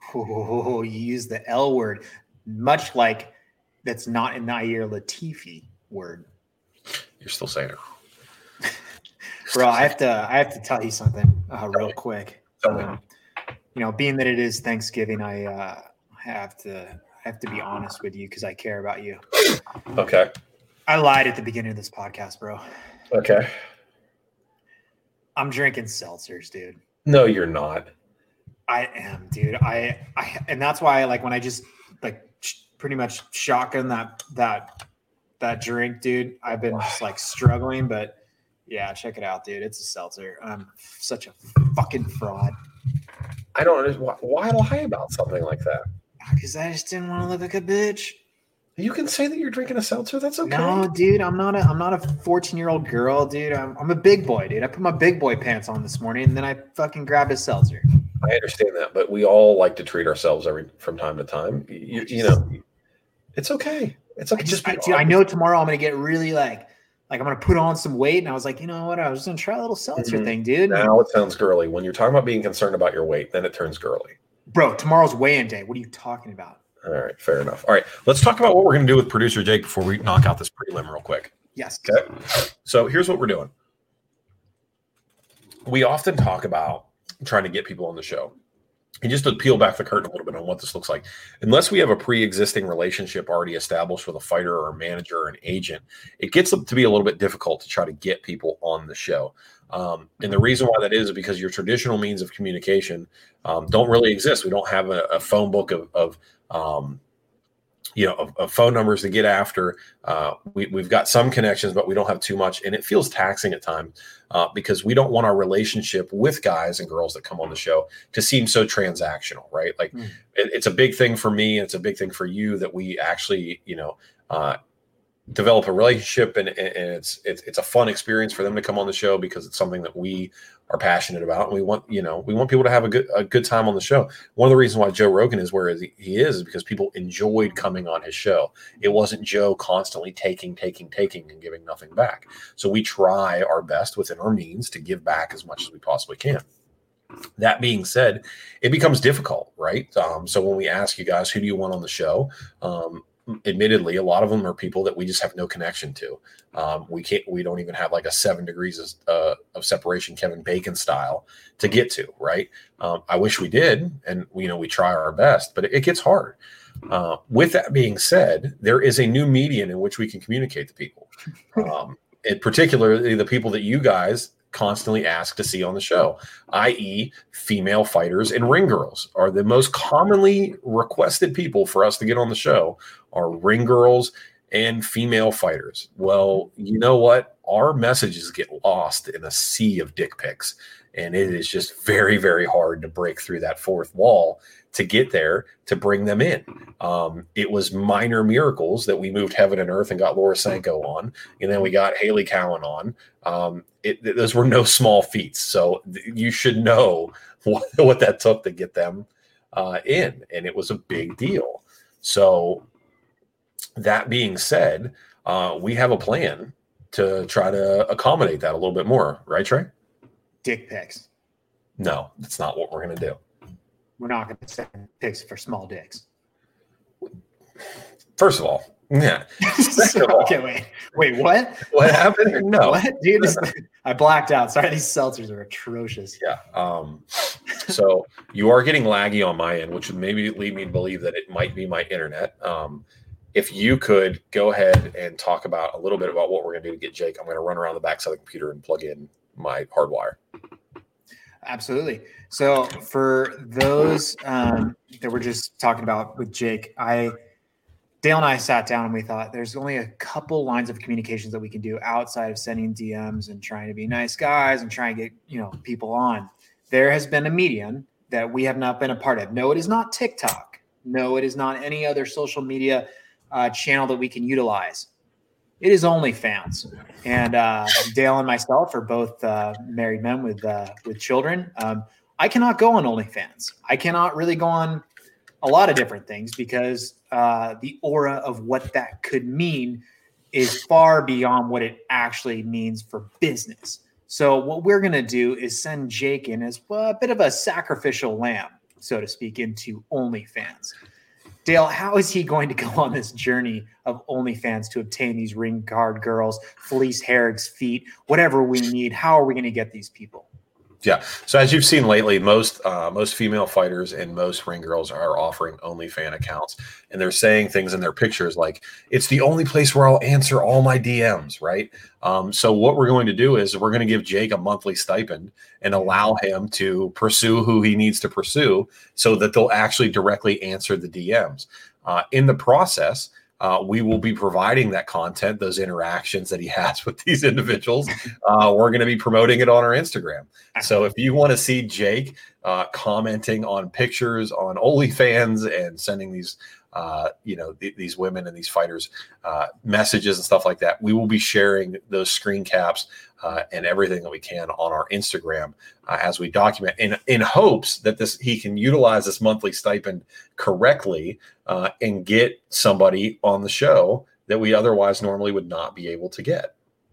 Oh, you use the L word, much like that's not an Nair Latifi word. You're still saying it. Bro, I have to I have to tell you something uh, real quick. Um, you know, being that it is Thanksgiving, I uh, have to I have to be honest with you because I care about you. Okay. I lied at the beginning of this podcast, bro. Okay. I'm drinking seltzers, dude. No, you're not. I am, dude. I I and that's why, like, when I just like sh- pretty much shotgun that that that drink, dude. I've been just like struggling, but. Yeah, check it out, dude. It's a seltzer. I'm such a fucking fraud. I don't understand. Why, why lie about something like that? Because I just didn't want to look like a bitch. You can say that you're drinking a seltzer. That's okay. No, dude. I'm not a. I'm not a fourteen-year-old girl, dude. I'm. I'm a big boy, dude. I put my big boy pants on this morning, and then I fucking grabbed a seltzer. I understand that, but we all like to treat ourselves every from time to time. You, you know, it's okay. It's okay. I just, I, dude, I know tomorrow I'm gonna get really like. Like, I'm going to put on some weight. And I was like, you know what? I was going to try a little seltzer mm-hmm. thing, dude. Now it sounds girly. When you're talking about being concerned about your weight, then it turns girly. Bro, tomorrow's weigh-in day. What are you talking about? All right. Fair enough. All right. Let's talk about what we're going to do with producer Jake before we knock out this prelim real quick. Yes. Okay. So here's what we're doing. We often talk about trying to get people on the show. And just to peel back the curtain a little bit on what this looks like, unless we have a pre-existing relationship already established with a fighter or a manager or an agent, it gets to be a little bit difficult to try to get people on the show. Um, and the reason why that is, is because your traditional means of communication um, don't really exist. We don't have a, a phone book of, of um, you know, of, of phone numbers to get after. Uh, we, we've got some connections, but we don't have too much. And it feels taxing at times uh, because we don't want our relationship with guys and girls that come on the show to seem so transactional, right? Like mm. it, it's a big thing for me. And it's a big thing for you that we actually, you know, uh, develop a relationship, and, and it's, it's it's a fun experience for them to come on the show because it's something that we are passionate about, and we want you know we want people to have a good a good time on the show. One of the reasons why Joe Rogan is where he is is because people enjoyed coming on his show. It wasn't Joe constantly taking, taking, taking, and giving nothing back. So we try our best within our means to give back as much as we possibly can. That being said, it becomes difficult, right? Um, so when we ask you guys, who do you want on the show? Um, admittedly, a lot of them are people that we just have no connection to. Um, we can't, we don't even have like a seven degrees of, uh, of separation, Kevin Bacon style to get to. Right. Um, I wish we did. And we, you know, we try our best, but it, it gets hard. Uh, with that being said, there is a new medium in which we can communicate to people. Um, and particularly the people that you guys constantly ask to see on the show, that is female fighters and ring girls are the most commonly requested people for us to get on the show are ring girls and female fighters. Well, you know what? Our messages get lost in a sea of dick pics, and it is just very, very hard to break through that fourth wall to get there to bring them in. Um, it was minor miracles that we moved heaven and earth and got Laura Sanko on, and then we got Haley Cowan on. Um, it, those were no small feats. So th- you should know what, what that took to get them uh, in, and it was a big deal. So that being said, uh, we have a plan to try to accommodate that a little bit more. Right, Trey? Dick pics. No, that's not what we're going to do. We're not going to send pics for small dicks. First of all, yeah. Second of all, okay, wait. Wait, what? What happened? No. What? Dude, this, I blacked out. Sorry, these seltzers are atrocious. Yeah. Um, so you are getting laggy on my end, which would maybe lead me to believe that it might be my internet. Um, if you could go ahead and talk about a little bit about what we're going to do to get Jake, I'm going to run around the back side of the computer and plug in my hard wire. Absolutely. So for those um, that we're just talking about with Jake, I, Dale and I sat down and we thought there's only a couple lines of communications that we can do outside of sending D Ms and trying to be nice guys and trying to get, you know, people on. There has been a medium that we have not been a part of. No, it is not TikTok. No, it is not any other social media uh, channel that we can utilize. It is OnlyFans. And uh, Dale and myself are both uh, married men with uh, with children. Um, I cannot go on OnlyFans. I cannot really go on a lot of different things because uh, the aura of what that could mean is far beyond what it actually means for business. So what we're going to do is send Jake in as well, a bit of a sacrificial lamb, so to speak, into OnlyFans. Dale, how is he going to go on this journey of OnlyFans to obtain these ring guard girls, Felice Herrig's feet, whatever we need? How are we going to get these people? Yeah. So as you've seen lately, most uh, most female fighters and most ring girls are offering OnlyFans accounts, and they're saying things in their pictures like, it's the only place where I'll answer all my D Ms, right? Um, so what we're going to do is we're going to give Jake a monthly stipend and allow him to pursue who he needs to pursue so that they'll actually directly answer the D Ms. Uh, in the process, Uh, we will be providing that content, those interactions that he has with these individuals. Uh, we're going to be promoting it on our Instagram. So if you want to see Jake uh, commenting on pictures on OnlyFans and sending these, uh, you know, th- these women and these fighters uh, messages and stuff like that, we will be sharing those screen caps uh, and everything that we can on our Instagram uh, as we document in, in hopes that this he can utilize this monthly stipend correctly uh, and get somebody on the show that we otherwise normally would not be able to get.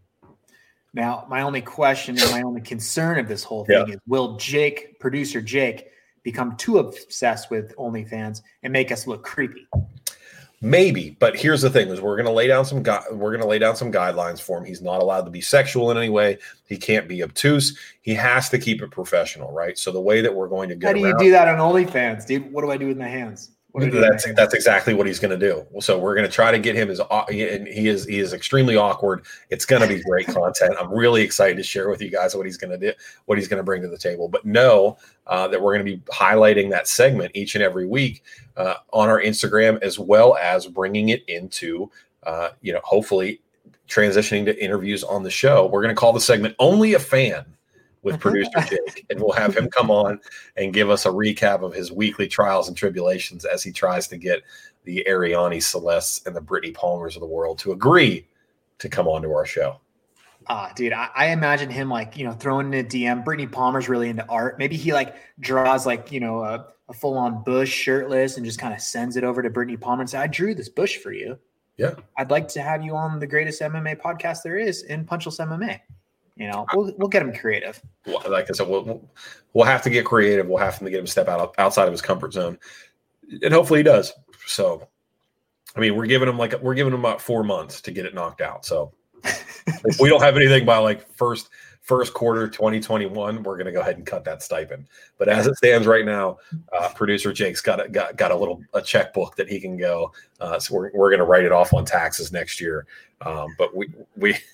Now, my only question and my only concern of this whole thing yeah. is, will Jake, producer Jake, become too obsessed with OnlyFans and make us look creepy? Maybe, but here's the thing: is we're going to lay down some gu- we're going to lay down some guidelines for him. He's not allowed to be sexual in any way. He can't be obtuse. He has to keep it professional, right? So the way that we're going to get how do you around, do that on OnlyFans, dude? What do I do with my hands? That's that's exactly what he's going to do. So we're going to try to get him as and he is he is extremely awkward. It's going to be great content. I'm really excited to share with you guys what he's going to do, what he's going to bring to the table. But know uh, that we're going to be highlighting that segment each and every week uh, on our Instagram, as well as bringing it into uh, you know hopefully transitioning to interviews on the show. We're going to call the segment "Only a Fan" with producer Jake, and we'll have him come on and give us a recap of his weekly trials and tribulations as he tries to get the Ariane Celeste and the Brittany Palmers of the world to agree to come on to our show. Ah, dude, I, I imagine him like, you know, throwing in a D M. Brittany Palmer's really into art. Maybe he like draws like, you know, a, a full-on bush shirtless and just kind of sends it over to Brittany Palmer and say, I drew this bush for you. Yeah. I'd like to have you on the greatest M M A podcast there is in Punchless M M A. You know, we'll we'll get him creative. Like I said, we'll we'll have to get creative. We'll have to get him step out outside of his comfort zone, and hopefully he does. So, I mean, we're giving him like we're giving him about four months to get it knocked out. So, if we don't have anything by like first first quarter twenty twenty-one, we're going to go ahead and cut that stipend. But as it stands right now, uh, producer Jake's got a, got got a little a checkbook that he can go. Uh, so we're we're going to write it off on taxes next year. Um, but we we.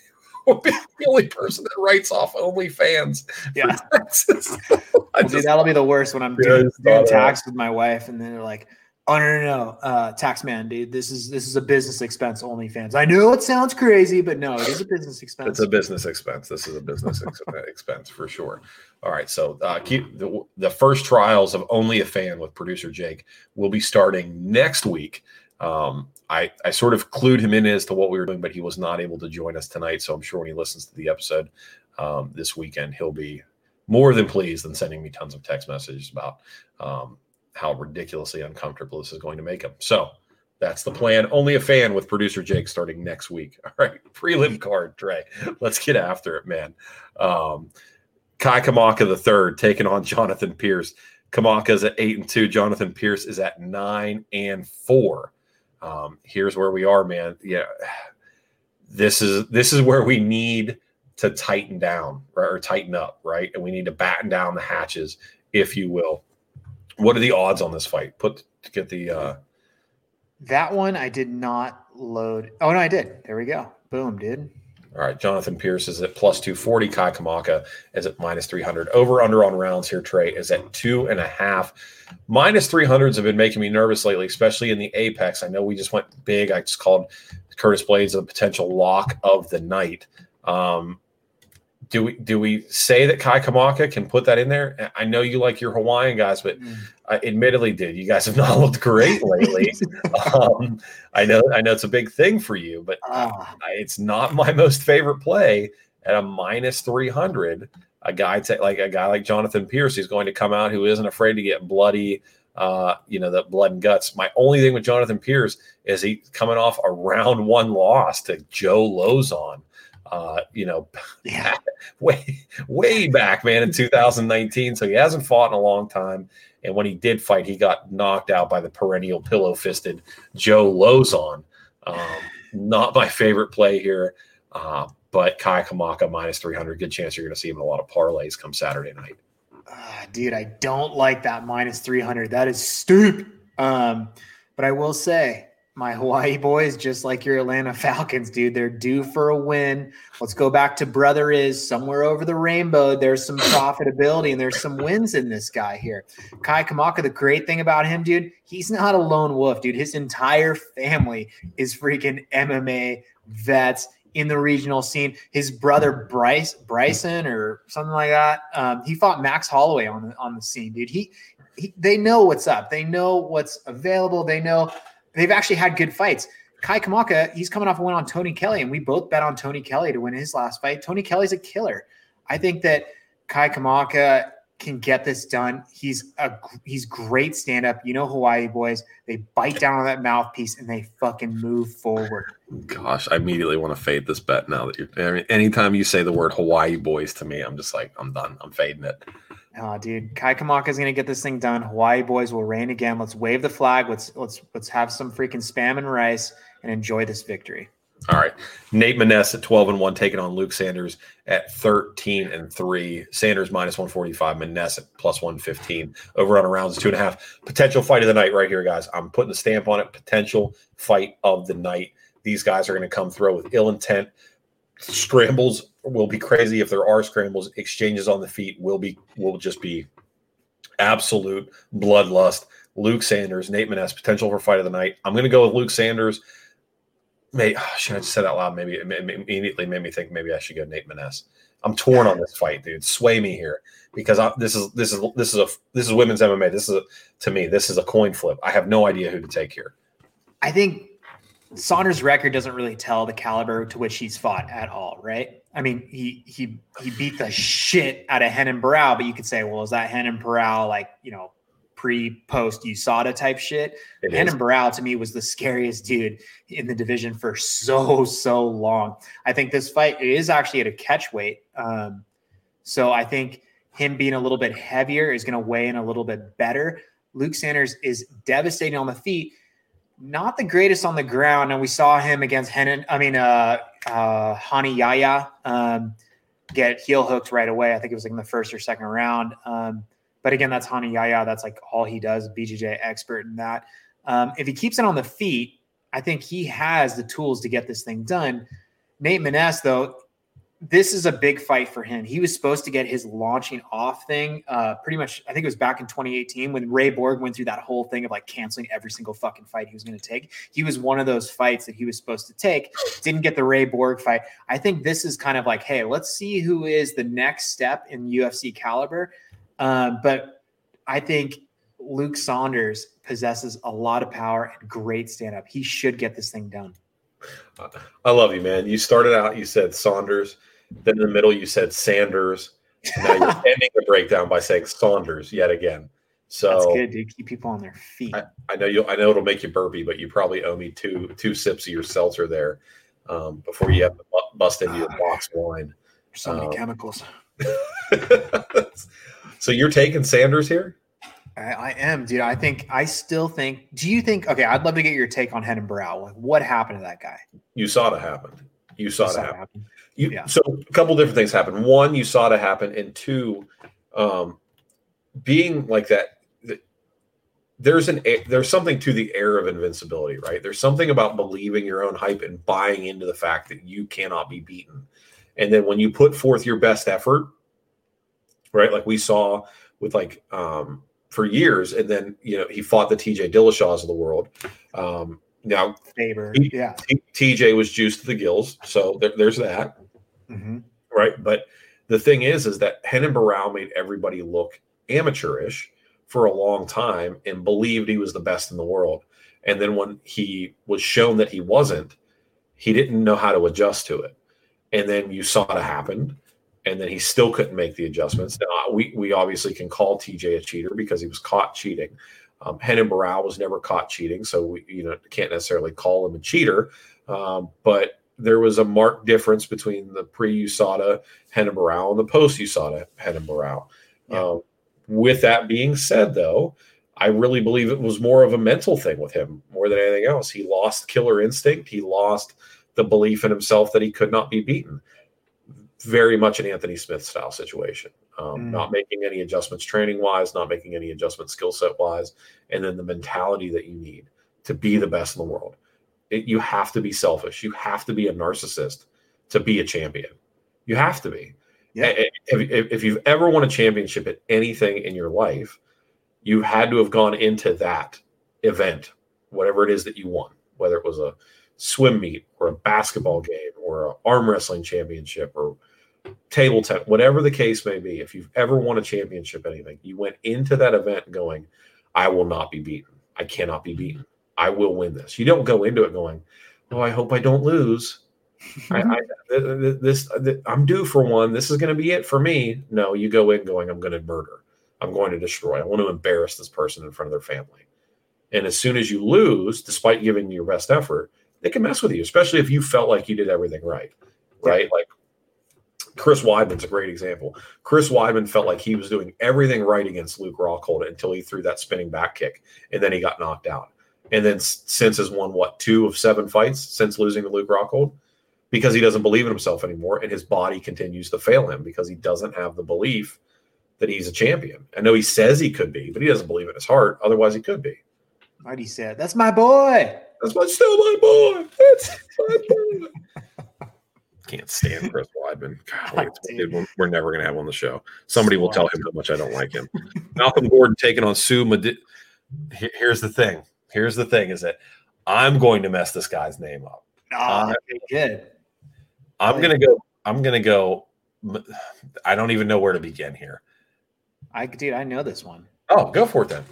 will be the only person that writes off OnlyFans. Yeah. Texas. Well, dude, that'll be the worst when I'm Yeah, doing, it's doing not, tax with my wife, and then they're like, "Oh no, no, no, uh, tax man, dude, this is this is a business expense. OnlyFans. I know it sounds crazy, but no, it is a business expense. It's a business expense. This is a business ex- expense for sure. All right, so uh, keep the, the first trials of Only a Fan with producer Jake will be starting next week. Um, I, I sort of clued him in as to what we were doing, but he was not able to join us tonight. So I'm sure when he listens to the episode um, this weekend, he'll be more than pleased and sending me tons of text messages about um, how ridiculously uncomfortable this is going to make him. So that's the plan. Only a Fan with producer Jake starting next week. All right, prelim card, Trey. Let's get after it, man. Um, Kai Kamaka the third taking on Jonathan Pierce. Kamaka's at eight and two. Jonathan Pierce is at nine and four. Um, here's where we are, man. Yeah, this is this is where we need to tighten down right, or tighten up, right? And we need to batten down the hatches, if you will. What are the odds on this fight? Put to get the uh... that one. I did not load. Oh no, I did. There we go. Boom, dude. All right, Jonathan Pierce is at plus two forty. Kai Kamaka is at minus three hundred. Over under on rounds here, Trey, is at two and a half. Minus three hundreds have been making me nervous lately, especially in the Apex. I know we just went big. I just called Curtis Blades a potential lock of the night. Um, do we do we say that Kai Kamaka can put that in there? I know you like your Hawaiian guys, but mm. I admittedly, dude, you guys have not looked great lately. um, I know, I know it's a big thing for you, but ah. I, it's not my most favorite play at a minus three hundred. A guy t- like a guy like Jonathan Pierce, who's going to come out who isn't afraid to get bloody, uh, you know, the blood and guts. My only thing with Jonathan Pierce is he coming off a round one loss to Joe Lozon. Uh, you know, yeah. way, way back, man, in two thousand nineteen. So he hasn't fought in a long time. And when he did fight, he got knocked out by the perennial pillow-fisted Joe Lozon. Um, not my favorite play here, uh, but Kai Kamaka minus three hundred. Good chance you're going to see him in a lot of parlays come Saturday night. Uh, dude, I don't like that minus three hundred. That is stupid. Um, but I will say, my Hawaii boys, just like your Atlanta Falcons, dude, they're due for a win. Let's go back to brother is somewhere over the rainbow. There's some profitability and there's some wins in this guy here. Kai Kamaka, the great thing about him, dude, he's not a lone wolf, dude. His entire family is freaking M M A vets in the regional scene. His brother Bryce Bryson or something like that, um, he fought Max Holloway on the, on the scene, dude. He, he they know what's up. They know what's available. They know. They've actually had good fights. Kai Kamaka, he's coming off a win on Tony Kelly, and we both bet on Tony Kelly to win his last fight. Tony Kelly's a killer. I think that Kai Kamaka can get this done. He's a he's great stand-up. You know Hawaii boys, they bite down on that mouthpiece and they fucking move forward. Gosh, I immediately want to fade this bet now that you're I mean, anytime you say the word Hawaii boys to me, I'm just like, I'm done. I'm fading it. Oh, dude, Kai Kamaka is going to get this thing done. Hawaii boys will reign again. Let's wave the flag. Let's let's let's have some freaking spam and rice and enjoy this victory. All right, Nate Maness at twelve and one, taking on Luke Sanders at thirteen and three. Sanders minus one forty-five. Maness at plus one fifteen. Over on a rounds two and a half. Potential fight of the night right here, guys. I'm putting a stamp on it. Potential fight of the night. These guys are going to come through with ill intent. Scrambles will be crazy if there are scrambles. Exchanges on the feet will be will just be absolute bloodlust. Luke Sanders, Nate Maness, potential for fight of the night. I'm going to go with Luke Sanders. May oh, should I just say that out loud? Maybe it immediately made me think maybe I should go Nate Maness. I'm torn on this fight, dude. Sway me here because I, this is this is this is a this is women's M M A. This is a, to me this is a coin flip. I have no idea who to take here. I think Saunders' record doesn't really tell the caliber to which he's fought at all, right? I mean, he he he beat the shit out of Renan Barão, but you could say, well, is that Renan Barão like, you know, pre-post U S A D A type shit? Renan Barão to me was the scariest dude in the division for so, so long. I think this fight is actually at a catch weight. Um, so I think him being a little bit heavier is going to weigh in a little bit better. Luke Sanders is devastating on the feet. Not the greatest on the ground, and we saw him against Henan. I mean, uh, uh, Hani Yaya um, get heel hooked right away. I think it was like in the first or second round. Um, but again, that's Hani Yaya. That's like all he does. B J J expert in that. Um, if he keeps it on the feet, I think he has the tools to get this thing done. Nate Maness, though, this is a big fight for him. He was supposed to get his launching off thing uh, pretty much, I think it was back in twenty eighteen when Ray Borg went through that whole thing of like canceling every single fucking fight he was going to take. He was one of those fights that he was supposed to take, didn't get the Ray Borg fight. I think this is kind of like, hey, let's see who is the next step in U F C caliber. Uh, but I think Luke Saunders possesses a lot of power and great stand-up. He should get this thing done. I love you, man. You started out, you said Saunders. Then in the middle, you said Sanders. Now you're ending the breakdown by saying Saunders yet again. So that's good, dude. Keep people on their feet. I, I know you. I know it'll make you burpy, but you probably owe me two two sips of your seltzer there um, before you have to bust into your box wine. There's so many um, chemicals. So you're taking Sanders here? I, I am, dude. I think. I still think. Do you think? Okay, I'd love to get your take on Renan Barão. Like, what happened to that guy? You saw it happen. You saw, you it, saw happen. it happen. You, yeah. So a couple different things happened. One, you saw it happen, and two, um, being like that, there's an there's something to the air of invincibility, right? There's something about believing your own hype and buying into the fact that you cannot be beaten. And then when you put forth your best effort, right? Like we saw with like um, for years, and then you know he fought the T J Dillashaw's of the world. Um, now, Faber, T- yeah, T- TJ was juiced to the gills, so there, there's that. Mm-hmm. Right. But the thing is, is that Renan Barão made everybody look amateurish for a long time and believed he was the best in the world. And then when he was shown that he wasn't, he didn't know how to adjust to it. And then you saw it happen. And then he still couldn't make the adjustments. Now, we, we obviously can call T J a cheater because he was caught cheating. Um, Renan Barão was never caught cheating. So we you know can't necessarily call him a cheater. Um, but there was a marked difference between the pre-U S A D A Renan Barão and the post-U S A D A Renan Barão. Yeah. Um, with that being said, though, I really believe it was more of a mental thing with him more than anything else. He lost killer instinct. He lost the belief in himself that he could not be beaten. Very much an Anthony Smith style situation. Um, mm. Not making any adjustments training-wise, not making any adjustments skill set-wise, and then the mentality that you need to be the best in the world. It, you have to be selfish. You have to be a narcissist to be a champion. You have to be. Yeah. If, if, if you've ever won a championship at anything in your life, you had to have gone into that event, whatever it is that you won, whether it was a swim meet or a basketball game or an arm wrestling championship or table tennis, whatever the case may be. If you've ever won a championship, anything, you went into that event going, I will not be beaten. I cannot be beaten. I will win this. You don't go into it going, oh, I hope I don't lose. I, I this I'm due for one. This is going to be it for me. No, you go in going, I'm going to murder. I'm going to destroy. I want to embarrass this person in front of their family. And as soon as you lose, despite giving your best effort, they can mess with you, especially if you felt like you did everything right. Right? Like Chris Weidman's a great example. Chris Weidman felt like he was doing everything right against Luke Rockhold until he threw that spinning back kick, and then he got knocked out. And then since has won, what, two of seven fights since losing to Luke Rockhold? Because he doesn't believe in himself anymore, and his body continues to fail him because he doesn't have the belief that he's a champion. I know he says he could be, but he doesn't believe in his heart. Otherwise, he could be. Why'd he say it? That's my boy. That's my, still my boy. That's my boy. Can't stand Chris Weidman. Golly, dude, we're never going to have him on the show. Somebody will tell him how much I don't like him. Malcolm Gordon taking on Sue Madi- Here's the thing. Here's the thing is that I'm going to mess this guy's name up. Oh, uh, okay, good. I'm going to go. I'm going to go. I don't even know where to begin here. I dude, I know this one. Oh, go for it then.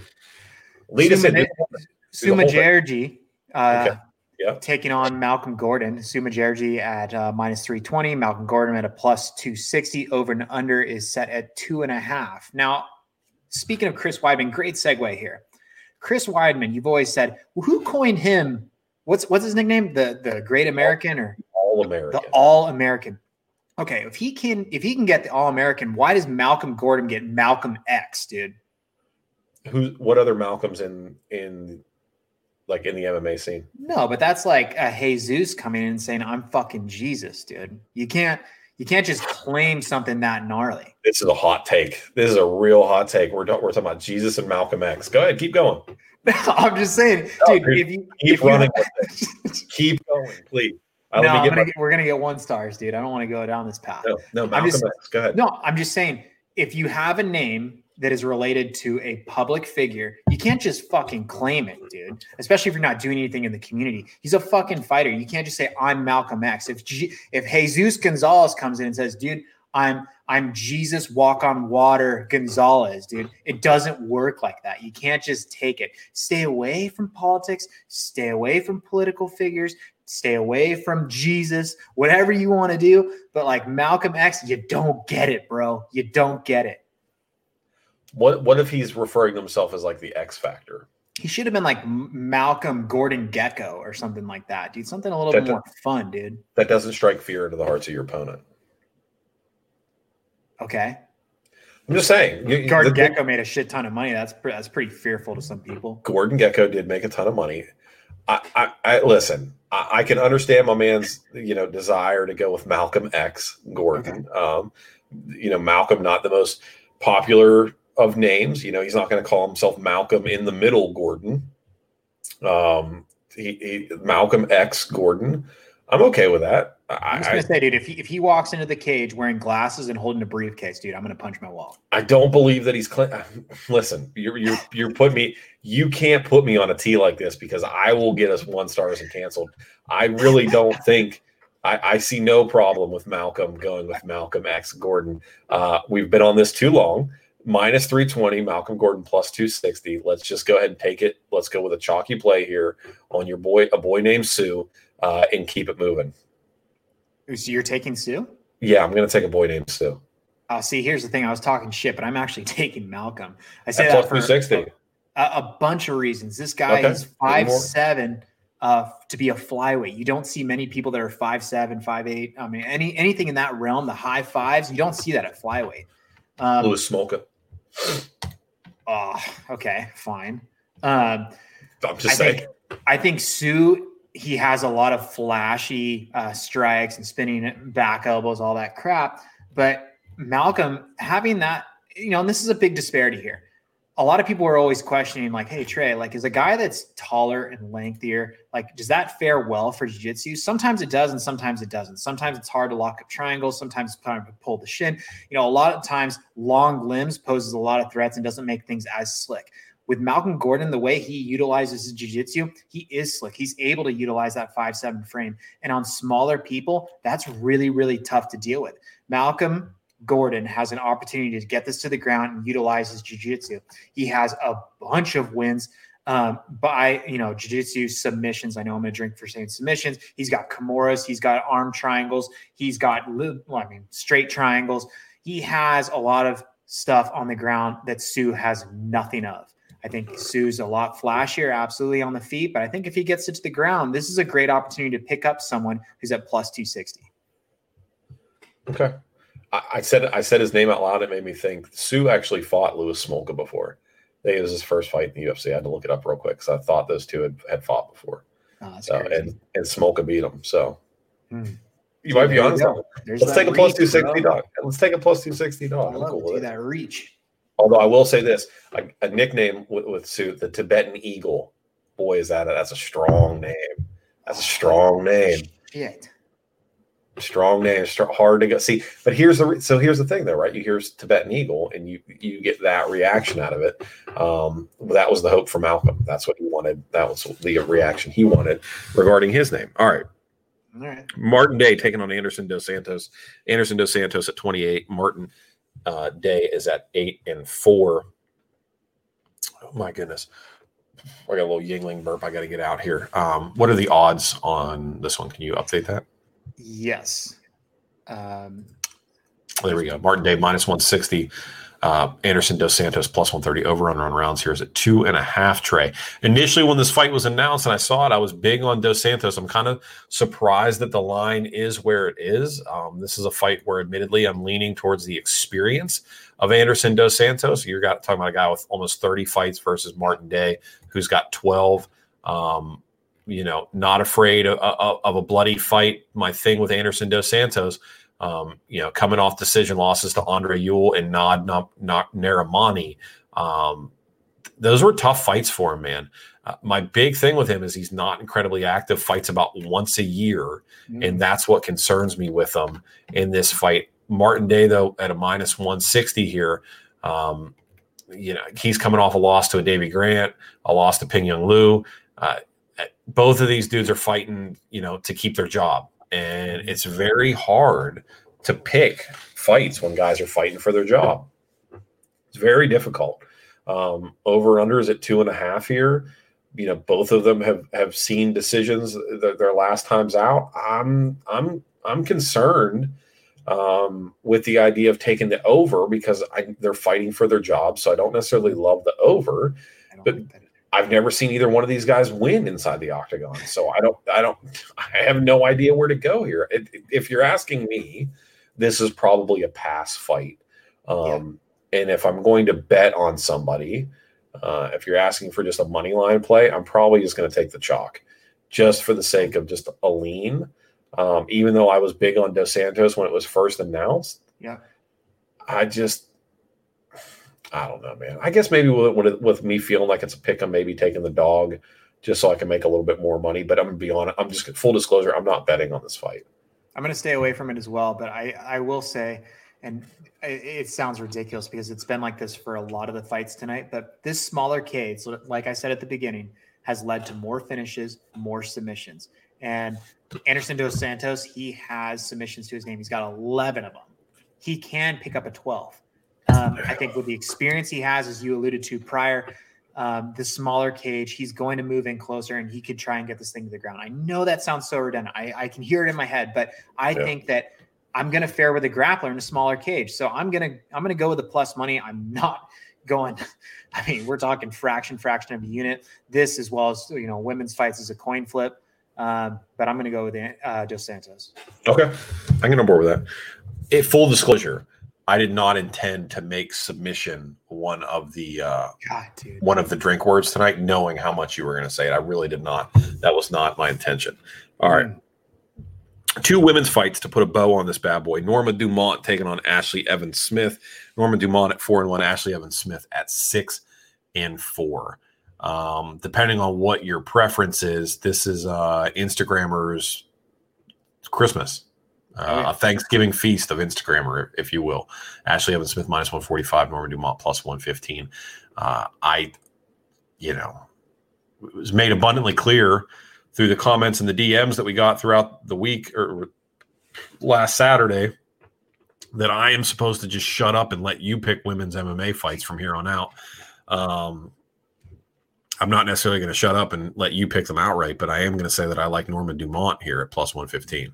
Lead us in. Suma Jerji, uh, okay. Yeah. taking on Malcolm Gordon. Suma Jerji at uh, minus three twenty. Malcolm Gordon at a plus two sixty. Over and under is set at two and a half. Now, speaking of Chris Weidman, great segue here. Chris Weidman, you've always said, well, who coined him? What's what's his nickname? The the Great American or All American? The All American. Okay, if he can if he can get the All American, why does Malcolm Gordon get Malcolm X, dude? Who? What other Malcolms in in like in the M M A scene? No, but that's like a Jesus coming in and saying, "I'm fucking Jesus, dude." You can't you can't just claim something that gnarly. This is a hot take. This is a real hot take. We're we're talking about Jesus and Malcolm X. Go ahead, keep going. I'm just saying, No, dude. If you keep if you running, with it. Keep going, please. Uh, no, I'm gonna get, we're gonna get one stars, dude. I don't want to go down this path. No, no Malcolm just, X. Go ahead. No, I'm just saying, if you have a name that is related to a public figure, you can't just fucking claim it, dude. Especially if you're not doing anything in the community. He's a fucking fighter. You can't just say I'm Malcolm X. If G- if Jesus Gonzalez comes in and says, dude, I'm I'm Jesus walk on water Gonzalez, dude. It doesn't work like that. You can't just take it. Stay away from politics. Stay away from political figures. Stay away from Jesus, whatever you want to do. But like Malcolm X, you don't get it, bro. You don't get it. What what if he's referring to himself as like the X Factor? He should have been like Malcolm Gordon Gecko or something like that, dude. Something a little that bit more fun, dude. That doesn't strike fear into the hearts of your opponent. Okay. I'm just saying. You, Gordon the, Gecko made a shit ton of money. That's that's pretty fearful to some people. Gordon Gecko did make a ton of money. I, I, I listen. I, I can understand my man's you know desire to go with Malcolm X Gordon. Okay. Um, you know, Malcolm, not the most popular of names. You know, he's not going to call himself Malcolm in the Middle Gordon. Um, he, he Malcolm X Gordon. I'm okay with that. I'm just gonna I, say, dude, if he if he walks into the cage wearing glasses and holding a briefcase, dude, I'm gonna punch my wall. I don't believe that he's. Cl- Listen, you're you're you're putting me. You can't put me on a tee like this because I will get us one stars and canceled. I really don't think. I, I see no problem with Malcolm going with Malcolm X Gordon. Uh, we've been on this too long. Minus three twenty, Malcolm Gordon plus two sixty. Let's just go ahead and take it. Let's go with a chalky play here on your boy, a boy named Sue, uh, and keep it moving. So you're taking Sue? Yeah, I'm going to take a boy named Sue. Uh, see, here's the thing. I was talking shit, but I'm actually taking Malcolm. I say That's that plus for two sixty. A, a bunch of reasons. This guy okay. is five seven uh, to be a flyweight. You don't see many people that are five seven, five eight. I mean, any anything in that realm, the high fives, you don't see that at flyweight. Um, Louis Smolka. Oh, okay, fine. Um, I'm just I saying. Think, I think Sue, he has a lot of flashy uh, strikes and spinning back elbows, all that crap. But Malcolm, having that, you know, and this is a big disparity here. A lot of people are always questioning, like, hey, Trey, like, is a guy that's taller and lengthier, like, does that fare well for jiu-jitsu? Sometimes it does, and sometimes it doesn't. Sometimes it's hard to lock up triangles. Sometimes it's hard to pull the shin. You know, a lot of times long limbs poses a lot of threats and doesn't make things as slick. With Malcolm Gordon, the way he utilizes his jiu-jitsu, he is slick. He's able to utilize that five seven frame. And on smaller people, that's really, really tough to deal with. Malcolm Gordon has an opportunity to get this to the ground and utilize his jiu-jitsu. He has a bunch of wins um, by, you know, jiu-jitsu submissions. I know I'm going to drink for saying submissions. He's got Kimuras. He's got arm triangles. He's got, well, I mean, straight triangles. He has a lot of stuff on the ground that Sue has nothing of. I think Sue's a lot flashier, absolutely, on the feet. But I think if he gets it to the ground, this is a great opportunity to pick up someone who's at plus two sixty. Okay. I said I said his name out loud. It made me think. Sue actually fought Louis Smolka before. I think it was his first fight in the U F C. I had to look it up real quick because I thought those two had, had fought before. Oh, that's so, crazy. and and Smolka beat him. So hmm. you might there be honest. Let's take a plus two sixty dog. Let's take a plus two sixty dog. I love cool with that reach. Although I will say this, a, a nickname with, with Sue, the Tibetan Eagle. Boy, is that a, that's a strong name. That's a strong name. Shit. Strong name, hard to go see. But here's the so here's the thing, though, right? You hear Tibetan Eagle, and you you get that reaction out of it. Um, that was the hope for Malcolm. That's what he wanted. That was the reaction he wanted regarding his name. All right. All right. Martin Day taking on Anderson Dos Santos. Anderson Dos Santos at twenty-eight. Martin uh, Day is at eight and four. Oh my goodness. I got a little Yingling burp. I got to get out here. Um, what are the odds on this one? Can you update that? Yes. Um, there we go. Martin Day minus one sixty. Uh, Anderson Dos Santos plus one thirty. Over under on rounds here is at two and a half. Trey. Initially, when this fight was announced and I saw it, I was big on Dos Santos. I'm kind of surprised that the line is where it is. Um, this is a fight where, admittedly, I'm leaning towards the experience of Anderson Dos Santos. You're got, talking about a guy with almost thirty fights versus Martin Day, who's got twelve. Um, you know, not afraid of, of, of a bloody fight. My thing with Anderson Dos Santos, um, you know, coming off decision losses to Andre Ewell and Nad Narimani, um, those were tough fights for him, man. Uh, my big thing with him is he's not incredibly active, fights about once a year, mm. and that's what concerns me with him in this fight. Martin Day, though, at a minus one sixty here, um, you know, he's coming off a loss to a Davy Grant, a loss to Ping Young Liu. Uh, both of these dudes are fighting, you know, to keep their job, and it's very hard to pick fights when guys are fighting for their job. It's very difficult. Um, over under is at two and a half here. You know, both of them have, have seen decisions th- their last times out. I'm I'm I'm concerned um, with the idea of taking the over because I, they're fighting for their job. So I don't necessarily love the over, but I've never seen either one of these guys win inside the octagon. So I don't I don't I have no idea where to go here. It, if you're asking me, this is probably a pass fight. Um, yeah. And if I'm going to bet on somebody, uh, if you're asking for just a money line play, I'm probably just going to take the chalk just for the sake of just a lean. Um, even though I was big on Dos Santos when it was first announced. Yeah. I just, I don't know, man. I guess maybe with, with, with me feeling like it's a pick, I'm maybe taking the dog just so I can make a little bit more money. But I'm going to be on it. I'm just, full disclosure, I'm not betting on this fight. I'm going to stay away from it as well. But I, I will say, and it, it sounds ridiculous because it's been like this for a lot of the fights tonight, but this smaller cage, like I said at the beginning, has led to more finishes, more submissions. And Anderson Dos Santos, he has submissions to his name. He's got eleven of them. He can pick up a twelve. Um, I think with the experience he has, as you alluded to prior, um, the smaller cage, he's going to move in closer and he could try and get this thing to the ground. I know that sounds so redundant. I, I can hear it in my head, but I yeah. think that I'm going to fare with a grappler in a smaller cage. So I'm going to, I'm going to go with the plus money. I'm not going, I mean, we're talking fraction, fraction of a unit. This, as well as, you know, women's fights is a coin flip. Um, but I'm going to go with uh, Dos Santos. Okay. I'm going to board with that. It, full disclosure, I did not intend to make submission one of the uh, God, dude. one of the drink words tonight, knowing how much you were going to say it. I really did not. That was not my intention. All right. Mm. Two women's fights to put a bow on this bad boy. Norma Dumont taking on Ashley Evans Smith. Norma Dumont at four and one. Ashley Evans Smith at six and four. Um, depending on what your preference is, this is uh, Instagrammers' Christmas, uh, oh, yeah. a Thanksgiving feast of Instagrammer, if you will. Ashley Evans Smith minus one forty-five, Norma Dumont plus one fifteen. Uh, I, you know, it was made abundantly clear through the comments and the D Ms that we got throughout the week or last Saturday that I am supposed to just shut up and let you pick women's M M A fights from here on out. Um, I'm not necessarily going to shut up and let you pick them outright, but I am going to say that I like Norma Dumont here at plus one fifteen.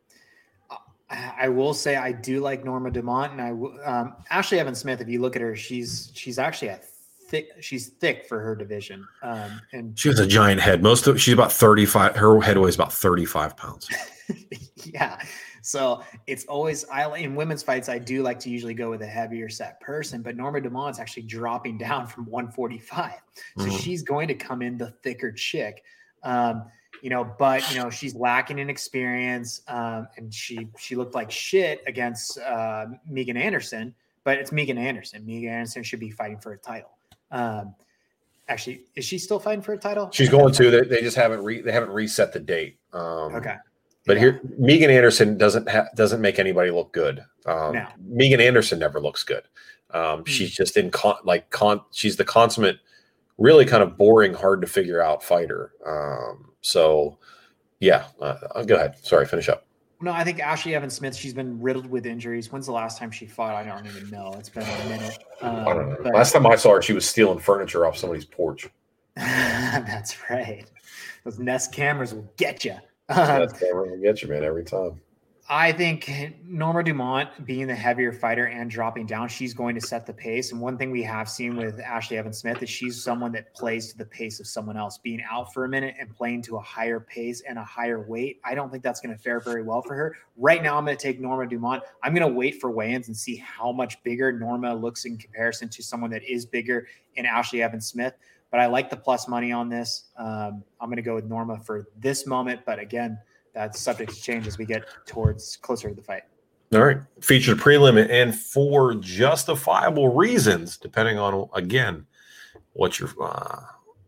I will say I do like Norma Dumont, and I um, Ashley Evans Smith. If you look at her, she's she's actually a thick. She's thick for her division, um, and she has a giant head. Most of she's about thirty-five. Her head weighs about thirty-five pounds. Yeah. So it's always, I in women's fights, I do like to usually go with a heavier set person, but Norma Dumont's actually dropping down from one forty-five. So mm-hmm. she's going to come in the thicker chick, um, you know, but, you know, she's lacking in experience. Um, and she, she looked like shit against uh, Megan Anderson, but it's Megan Anderson. Megan Anderson should be fighting for a title. Um, actually, is she still fighting for a title? She's going to, they, they just haven't, re, they haven't reset the date. Um, okay. But yeah. here, Megan Anderson doesn't ha- doesn't make anybody look good. Um, no. Megan Anderson never looks good. Um, mm. She's just in con- like con- she's the consummate, really kind of boring, hard to figure out fighter. Um, so, yeah, uh, go ahead. Sorry, finish up. No, I think Ashley Evans Smith. She's been riddled with injuries. When's the last time she fought? I don't even know. It's been a minute. Um, I don't know. But- last time I saw her, she was stealing furniture off somebody's porch. That's right. Those Nest cameras will get you. Um, That's camera will get you, man, every time. I think Norma Dumont, being the heavier fighter and dropping down, she's going to set the pace. And one thing we have seen with Ashley Evans Smith is she's someone that plays to the pace of someone else. Being out for a minute and playing to a higher pace and a higher weight, I don't think that's going to fare very well for her. Right now, I'm going to take Norma Dumont. I'm going to wait for weigh-ins and see how much bigger Norma looks in comparison to someone that is bigger in Ashley Evans Smith. But I like the plus money on this. Um, I'm going to go with Norma for this moment. But again, that's subject to change as we get towards closer to the fight. All right. Featured prelim and for justifiable reasons, depending on, again, what your uh,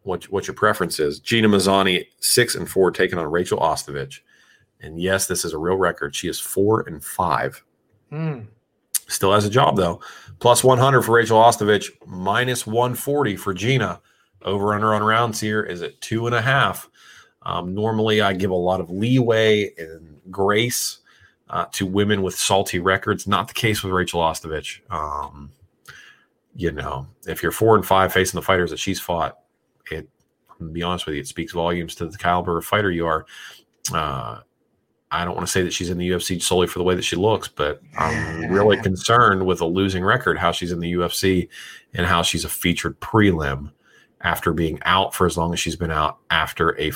what what your preference is. Gina Mazzani, six and four, taking on Rachel Ostovich. And yes, this is a real record. She is four and five. Mm. Still has a job, though. Plus one hundred for Rachel Ostovich, minus one forty for Gina. Over under on rounds here is at two and a half. Um, normally, I give a lot of leeway and grace uh, to women with salty records. Not the case with Rachel Ostovich. Um, you know, if you're four and five facing the fighters that she's fought, it, to be honest with you, it speaks volumes to the caliber of fighter you are. Uh, I don't want to say that she's in the U F C solely for the way that she looks, but I'm really concerned with a losing record, how she's in the U F C and how she's a featured prelim after being out for as long as she's been out after a,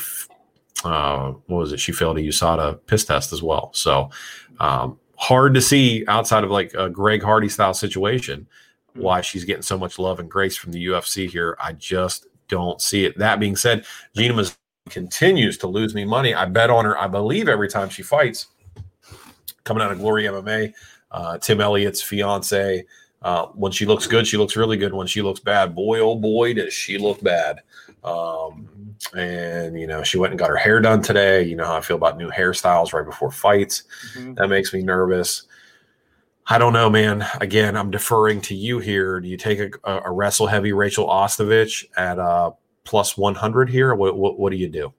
uh, what was it? She failed a U S A D A piss test as well. So um, hard to see outside of like a Greg Hardy style situation why she's getting so much love and grace from the U F C here. I just don't see it. That being said, Gina Mazzani continues to lose me money. I bet on her, I believe, every time she fights. Coming out of Glory M M A, uh, Tim Elliott's fiance. Uh, when she looks good, she looks really good. When she looks bad, boy, oh boy, does she look bad. Um, and, you know, she went and got her hair done today. You know how I feel about new hairstyles right before fights. Mm-hmm. That makes me nervous. I don't know, man. Again, I'm deferring to you here. Do you take a, a wrestle heavy Rachel Ostovich at uh, plus one hundred here? What, what, what do you do?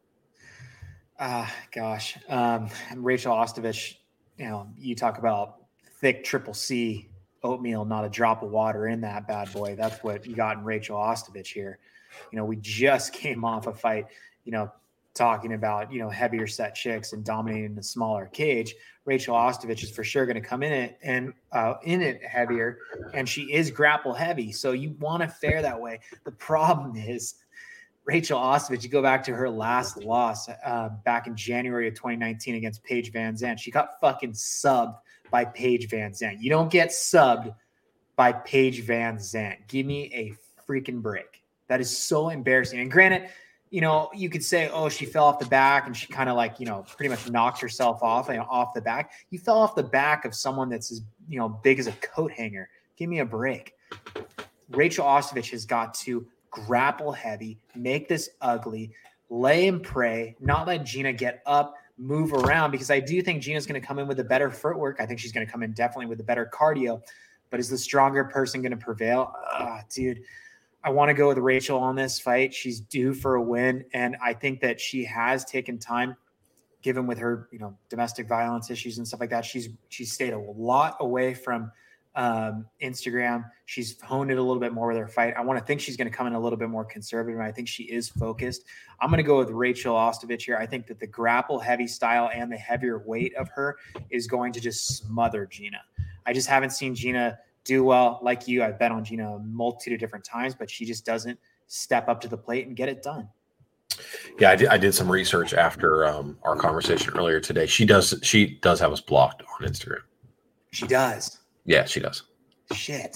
Ah, uh, gosh. Um, Rachel Ostovich, you know, you talk about thick triple C oatmeal, not a drop of water in that bad boy. That's what you got in Rachel Ostovich here. You know, we just came off a fight, you know, talking about, you know, heavier set chicks and dominating the smaller cage. Rachel Ostovich is for sure going to come in it and uh, in it heavier, and she is grapple heavy. So you want to fare that way. The problem is Rachel Ostovich, you go back to her last loss uh, back in January of twenty nineteen against Paige Van Zandt. She got fucking subbed by Paige Van Zandt. You don't get subbed by Paige Van Zandt. Give me a freaking break. That is so embarrassing. And granted, you know, you could say, oh, she fell off the back and she kind of like, you know, pretty much knocked herself off, you know, off the back. You fell off the back of someone that's as, you know, big as a coat hanger. Give me a break. Rachel Ostovich has got to grapple heavy, make this ugly, lay and pray, not let Gina get up, move around, because I do think Gina's going to come in with a better footwork. I think she's going to come in definitely with a better cardio, but is the stronger person going to prevail? Uh, dude, I want to go with Rachel on this fight. She's due for a win, and I think that she has taken time, given with her, you know, domestic violence issues and stuff like that. She's she's stayed a lot away from um, Instagram. She's honed it a little bit more with her fight. I want to think she's going to come in a little bit more conservative. I think she is focused. I'm going to go with Rachel Ostovich here. I think that the grapple heavy style and the heavier weight of her is going to just smother Gina. I just haven't seen Gina do well. Like you, I've bet on Gina a multitude of different times, but she just doesn't step up to the plate and get it done. Yeah, I did, I did some research after um, our conversation earlier today. She does she does have us blocked on Instagram. She does? Yeah, she does. Shit.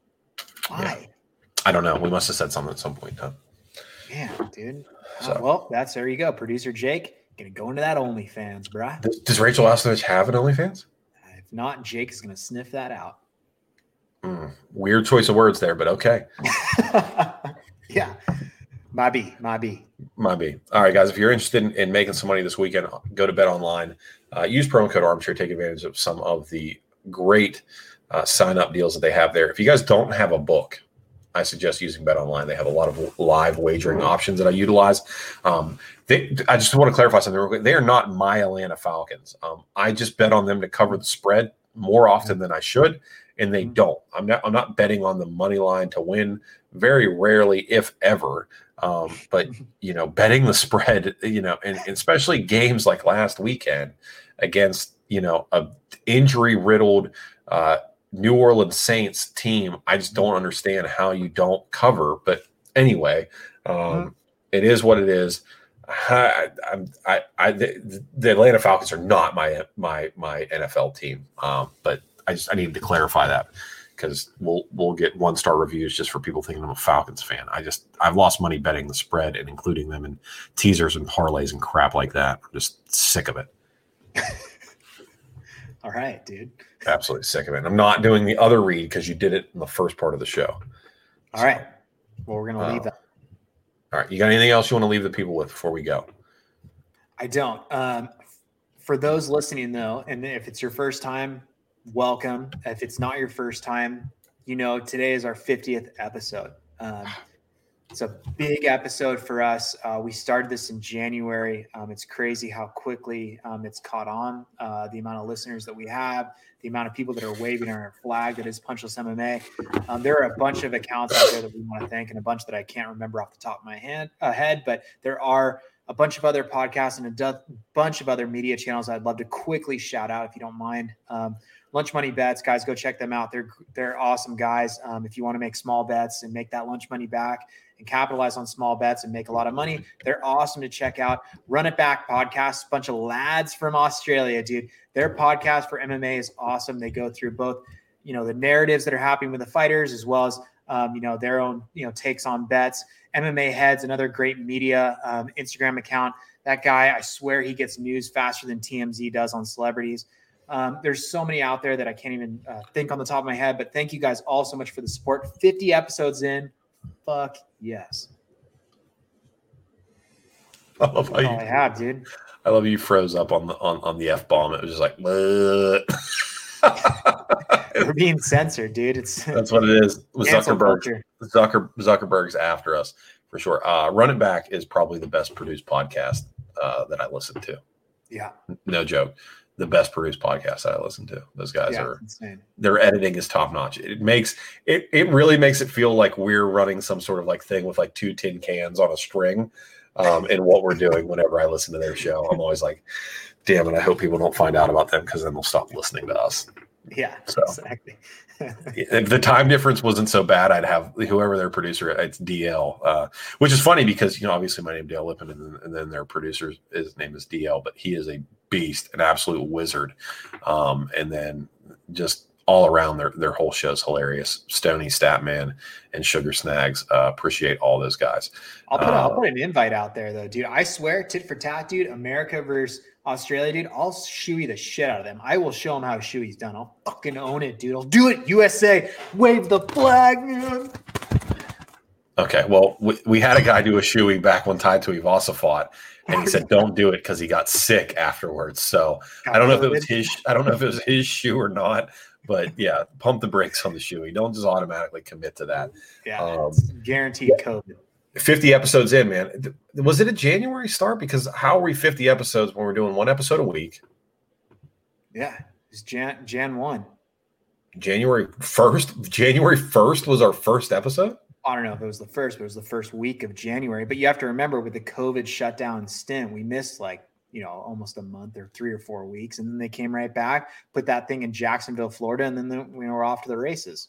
Why? Yeah. I don't know. We must have said something at some point, huh? Yeah, dude. So. Uh, well, that's there you go. Producer Jake, gonna go into that OnlyFans, bruh. Does, does Rachel Ostovich have an OnlyFans? If not, Jake is gonna sniff that out. Mm, weird choice of words there, but okay. Yeah. Might be, might be. Might be. All right, guys, if you're interested in, in making some money this weekend, go to Bet Online. Uh, use promo code Armchair. Take advantage of some of the great uh, sign-up deals that they have there. If you guys don't have a book, I suggest using Bet Online. They have a lot of live wagering options that I utilize. Um, they, I just want to clarify something real quick. They are not my Atlanta Falcons. Um, I just bet on them to cover the spread more often than I should, and they don't. I'm not. I'm not betting on the money line to win. Very rarely, if ever. Um, but you know, betting the spread, you know, and, and especially games like last weekend against, you know, a injury-riddled uh, New Orleans Saints team, I just don't understand how you don't cover. But anyway, um, mm-hmm. It is what it is. I, I, I, I the, the Atlanta Falcons are not my my my N F L team, um, but I just I needed to clarify that, because we'll we'll get one star reviews just for people thinking I'm a Falcons fan. I just I've lost money betting the spread and including them in teasers and parlays and crap like that. I'm just sick of it. All right, dude. Absolutely sick of it. And I'm not doing the other read because you did it in the first part of the show. All so, right. Well, we're gonna leave uh, that. All right. You got anything else you want to leave the people with before we go? I don't. Um, for those listening, though, and if it's your first time, welcome. If it's not your first time, you know, today is our fiftieth episode. Um, it's a big episode for us. Uh, we started this in January. Um, it's crazy how quickly um, it's caught on, uh, the amount of listeners that we have, the amount of people that are waving our flag that is Punchless M M A. Um, there are a bunch of accounts out there that we want to thank and a bunch that I can't remember off the top of my hand, uh, head, but there are a bunch of other podcasts and a do- bunch of other media channels I'd love to quickly shout out if you don't mind. Um, Lunch Money Bets, guys, go check them out. They're they're awesome guys. Um, if you want to make small bets and make that lunch money back and capitalize on small bets and make a lot of money, they're awesome to check out. Run It Back podcast, bunch of lads from Australia, dude. Their podcast for M M A is awesome. They go through both, you know, the narratives that are happening with the fighters as well as, um, you know, their own, you know, takes on bets. M M A Heads, another great media um, Instagram account. That guy, I swear he gets news faster than T M Z does on celebrities. Um, there's so many out there that I can't even uh, think on the top of my head, but thank you guys all so much for the support. fifty episodes in. Fuck yes. I love how That's you, all I have, dude. I love you froze up on the on, on the F bomb. It was just like, We're being censored, dude. It's that's what it is. With cancel Zuckerberg, culture. Zucker, Zuckerberg's after us for sure. Uh, Run It Back is probably the best produced podcast uh, that I listen to. Yeah. No joke. The best produced podcast that I listen to. Those guys Yeah, are it's insane. Their editing is top notch. It makes it it really makes it feel like we're running some sort of like thing with like two tin cans on a string. Um, and what we're doing whenever I listen to their show, I'm always like, damn it, I hope people don't find out about them because then they'll stop listening to us. Yeah, So exactly. if the time difference wasn't so bad, I'd have whoever their producer, it's D L, uh, which is funny because, you know, obviously my name is Dale Lippin and then, and then their producer, his name is D L, but he is a beast, an absolute wizard. Um, and then just all around their, their whole show is hilarious. Stony, Statman, and Sugar Snags. Uh, appreciate all those guys. I'll put, uh, I'll put an invite out there though, dude. I swear, tit for tat, dude. America versus Australia, dude. I'll shoey the shit out of them. I will show them how shoey's done. I'll fucking own it, dude. I'll do it. U S A, wave the flag, man. Okay, well, we, we had a guy do a shoey back when Tai Tuivasa fought, and he said don't do it because he got sick afterwards. So I don't know if it was his. I don't know if it was his shoe or not. But yeah, pump the brakes on the shoey. Don't just automatically commit to that. Yeah, Um, it's guaranteed COVID. fifty episodes in, man. Was it a January start? Because how are we fifty episodes when we're doing one episode a week? Yeah, it's Jan Jan one. January first. January first was our first episode. I don't know if it was the first, but it was the first week of January. But you have to remember with the COVID shutdown stint, we missed like, you know, almost a month or three or four weeks. And then they came right back, put that thing in Jacksonville, Florida, and then the, we were off to the races.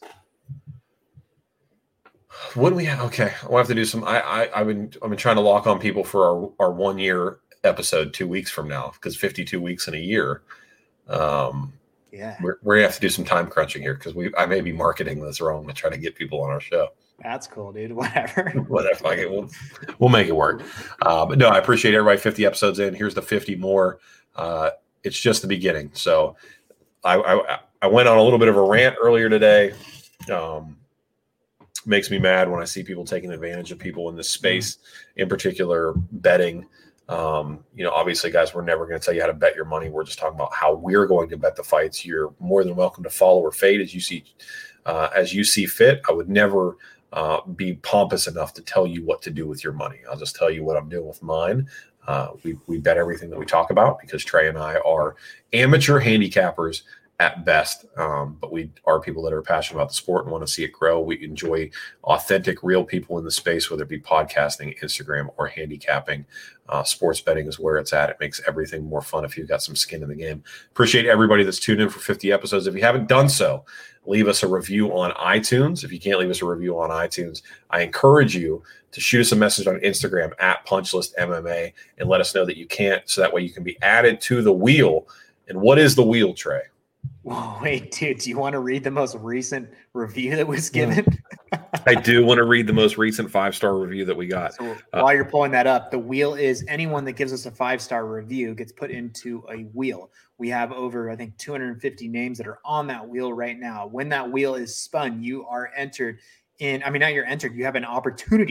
What do we have? Okay, we'll have to do some. I, I I've been I've been trying to lock on people for our, our one year episode two weeks from now because fifty-two weeks in a year. Um, Yeah, we're we're gonna have to do some time crunching here because we I may be marketing this wrong to try to get people on our show. that's cool, dude. Whatever. Whatever, like it, we'll we'll make it work. Uh, but no, I appreciate everybody. fifty episodes in. Here's the fifty more. Uh, it's just the beginning. So I, I I went on a little bit of a rant earlier today. Um, makes me mad when I see people taking advantage of people in this space, in particular betting. Um, you know, obviously, guys, we're never going to tell you how to bet your money. We're just talking about how we're going to bet the fights. You're more than welcome to follow or fade as you see, uh, as you see fit. I would never uh, be pompous enough to tell you what to do with your money. I'll just tell you what I'm doing with mine. Uh, we we bet everything that we talk about because Trey and I are amateur handicappers at best, um, but we are people that are passionate about the sport and want to see it grow. We enjoy authentic, real people in the space, whether it be podcasting, Instagram, or handicapping. Uh, sports betting is where it's at. It makes everything more fun if you've got some skin in the game. Appreciate everybody that's tuned in for fifty episodes. If you haven't done so, leave us a review on iTunes. If you can't leave us a review on iTunes, I encourage you to shoot us a message on Instagram at Punchlist M M A and let us know that you can't, so that way you can be added to the wheel. And what is the wheel, Trey? Whoa, wait, dude, do you want to read the most recent review that was given? I do want to read the most recent five-star review that we got. So Uh, while you're pulling that up, the wheel is anyone that gives us a five-star review gets put into a wheel. We have over, I think, two hundred fifty names that are on that wheel right now. When that wheel is spun, you are entered in, I mean, now you're entered, you have an opportunity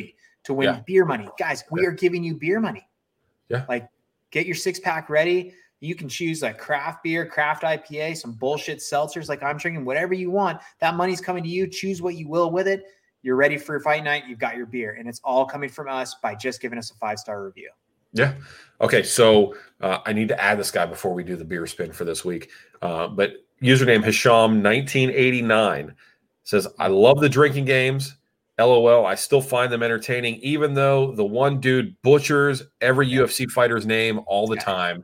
to win Yeah. beer money. Guys, we Yeah. are giving you beer money. Yeah. Like, get your six pack ready. You can choose like craft beer, craft I P A, some bullshit seltzers like I'm drinking, whatever you want. That money's coming to you. Choose what you will with it. You're ready for fight night. You've got your beer, and it's all coming from us by just giving us a five-star review. Yeah. Okay. So uh, I need to add this guy before we do the beer spin for this week. Uh, but username Hisham nineteen eighty-nine says, I love the drinking games. LOL. I still find them entertaining, even though the one dude butchers every U F C fighter's name all the time.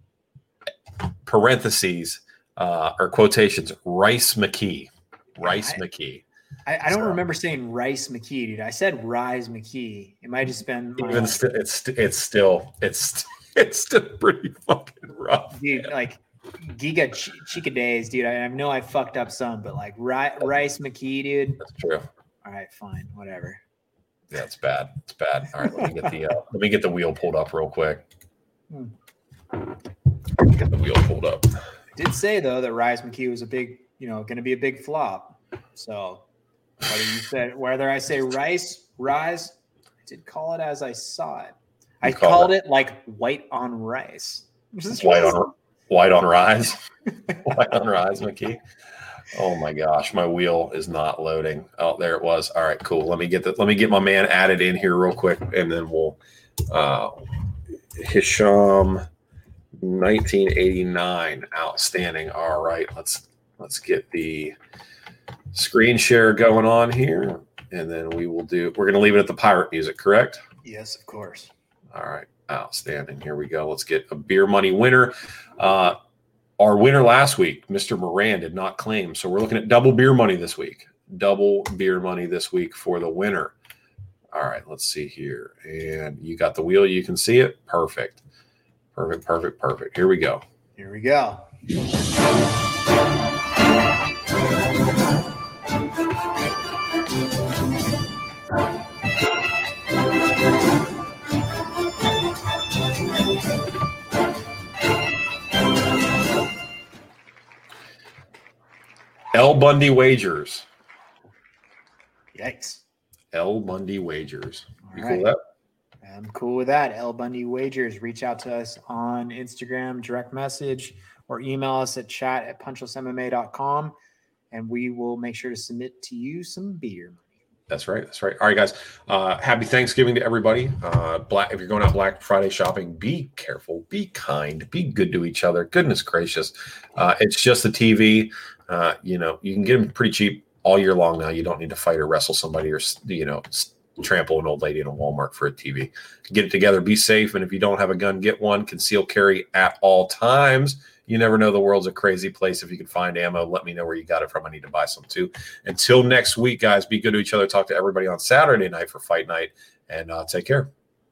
Parentheses uh, or quotations, Rice McKee. Rice I, McKee. I, I don't so, remember saying Rice McKee, dude. I said Rise McKee. It might have just been my, even st- it's st- it's still it's it's still pretty fucking rough, dude. Man. Like Giga Ch- Chica Days, dude. I, I know I fucked up some, but like Ri- Rice McKee, dude. That's true. All right, fine, whatever. Yeah, it's bad. It's bad. All right, let me get the uh, let me get the wheel pulled up real quick. Hmm. Get the wheel pulled up. I did say though that Rise McKee was a big, you know, going to be a big flop. So whether you said whether I say Rice Rise, I did call it as I saw it. I called, called it. it like white on rice. White on white on rise. White on rise, McKee. Oh my gosh, my wheel is not loading. Oh, there it was. All right, cool. Let me get the let me get my man added in here real quick, and then we'll uh Hisham nineteen eighty-nine, outstanding. All right, let's let's get the screen share going on here, and then we will do. We're going to leave it at the pirate music, correct? Yes, of course. All right, outstanding. Here we go. Let's get a beer money winner. Uh, our winner last week, Mister Moran, did not claim, so we're looking at double beer money this week. Double beer money this week for the winner. All right, let's see here, and you got the wheel. You can see it. Perfect. Perfect, perfect, perfect. Here we go. Here we go. L. Bundy Wagers. Yikes. L. Bundy Wagers. You All cool right. with that? I'm cool with that. L Bundy Wagers. Reach out to us on Instagram, direct message, or email us at chat at punchless M M A dot com, and we will make sure to submit to you some beer money. That's right. That's right. All right, guys. Uh, happy Thanksgiving to everybody. Uh, Black. If you're going out Black Friday shopping, be careful, be kind, be good to each other. Goodness gracious. Uh, it's just the T V. Uh, you know, you can get them pretty cheap all year long now. You don't need to fight or wrestle somebody or, you know, trample an old lady in a Walmart for a T V. Get it together, be safe, and if you don't have a gun, get one. Conceal carry at all times. You never know. The world's a crazy place. If you can find ammo, let me know where you got it from. I need to buy some too. Until next week, guys, be good to each other. Talk to everybody on Saturday night for fight night, and uh, take care.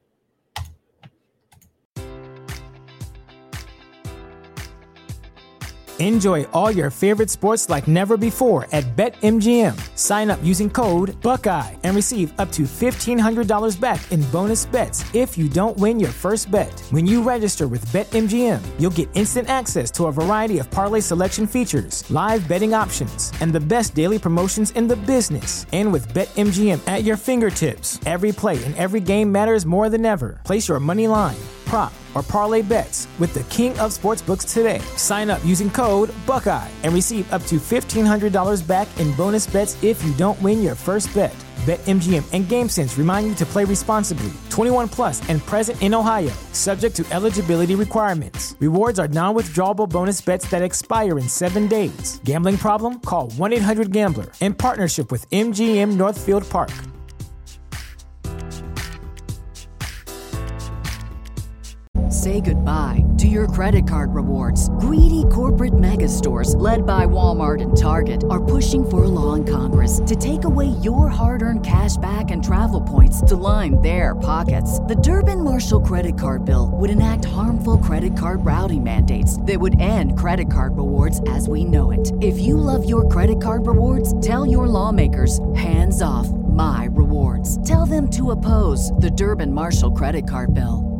Enjoy all your favorite sports like never before at BetMGM. Sign up using code Buckeye and receive up to fifteen hundred dollars back in bonus bets if you don't win your first bet. When you register with BetMGM, you'll get instant access to a variety of parlay selection features, live betting options, and the best daily promotions in the business. And with BetMGM at your fingertips, every play and every game matters more than ever. Place your money line, prop, or parlay bets with the king of sportsbooks today. Sign up using code Buckeye and receive up to fifteen hundred dollars back in bonus bets if you don't win your first bet. BetMGM and GameSense remind you to play responsibly. twenty-one plus and present in Ohio, subject to eligibility requirements. Rewards are non-withdrawable bonus bets that expire in seven days. Gambling problem? Call one eight hundred gambler in partnership with M G M Northfield Park. Say goodbye to your credit card rewards. Greedy corporate mega stores, led by Walmart and Target, are pushing for a law in Congress to take away your hard-earned cash back and travel points to line their pockets. The Durbin-Marshall credit card bill would enact harmful credit card routing mandates that would end credit card rewards as we know it. If you love your credit card rewards, tell your lawmakers, hands off my rewards. Tell them to oppose the Durbin-Marshall credit card bill.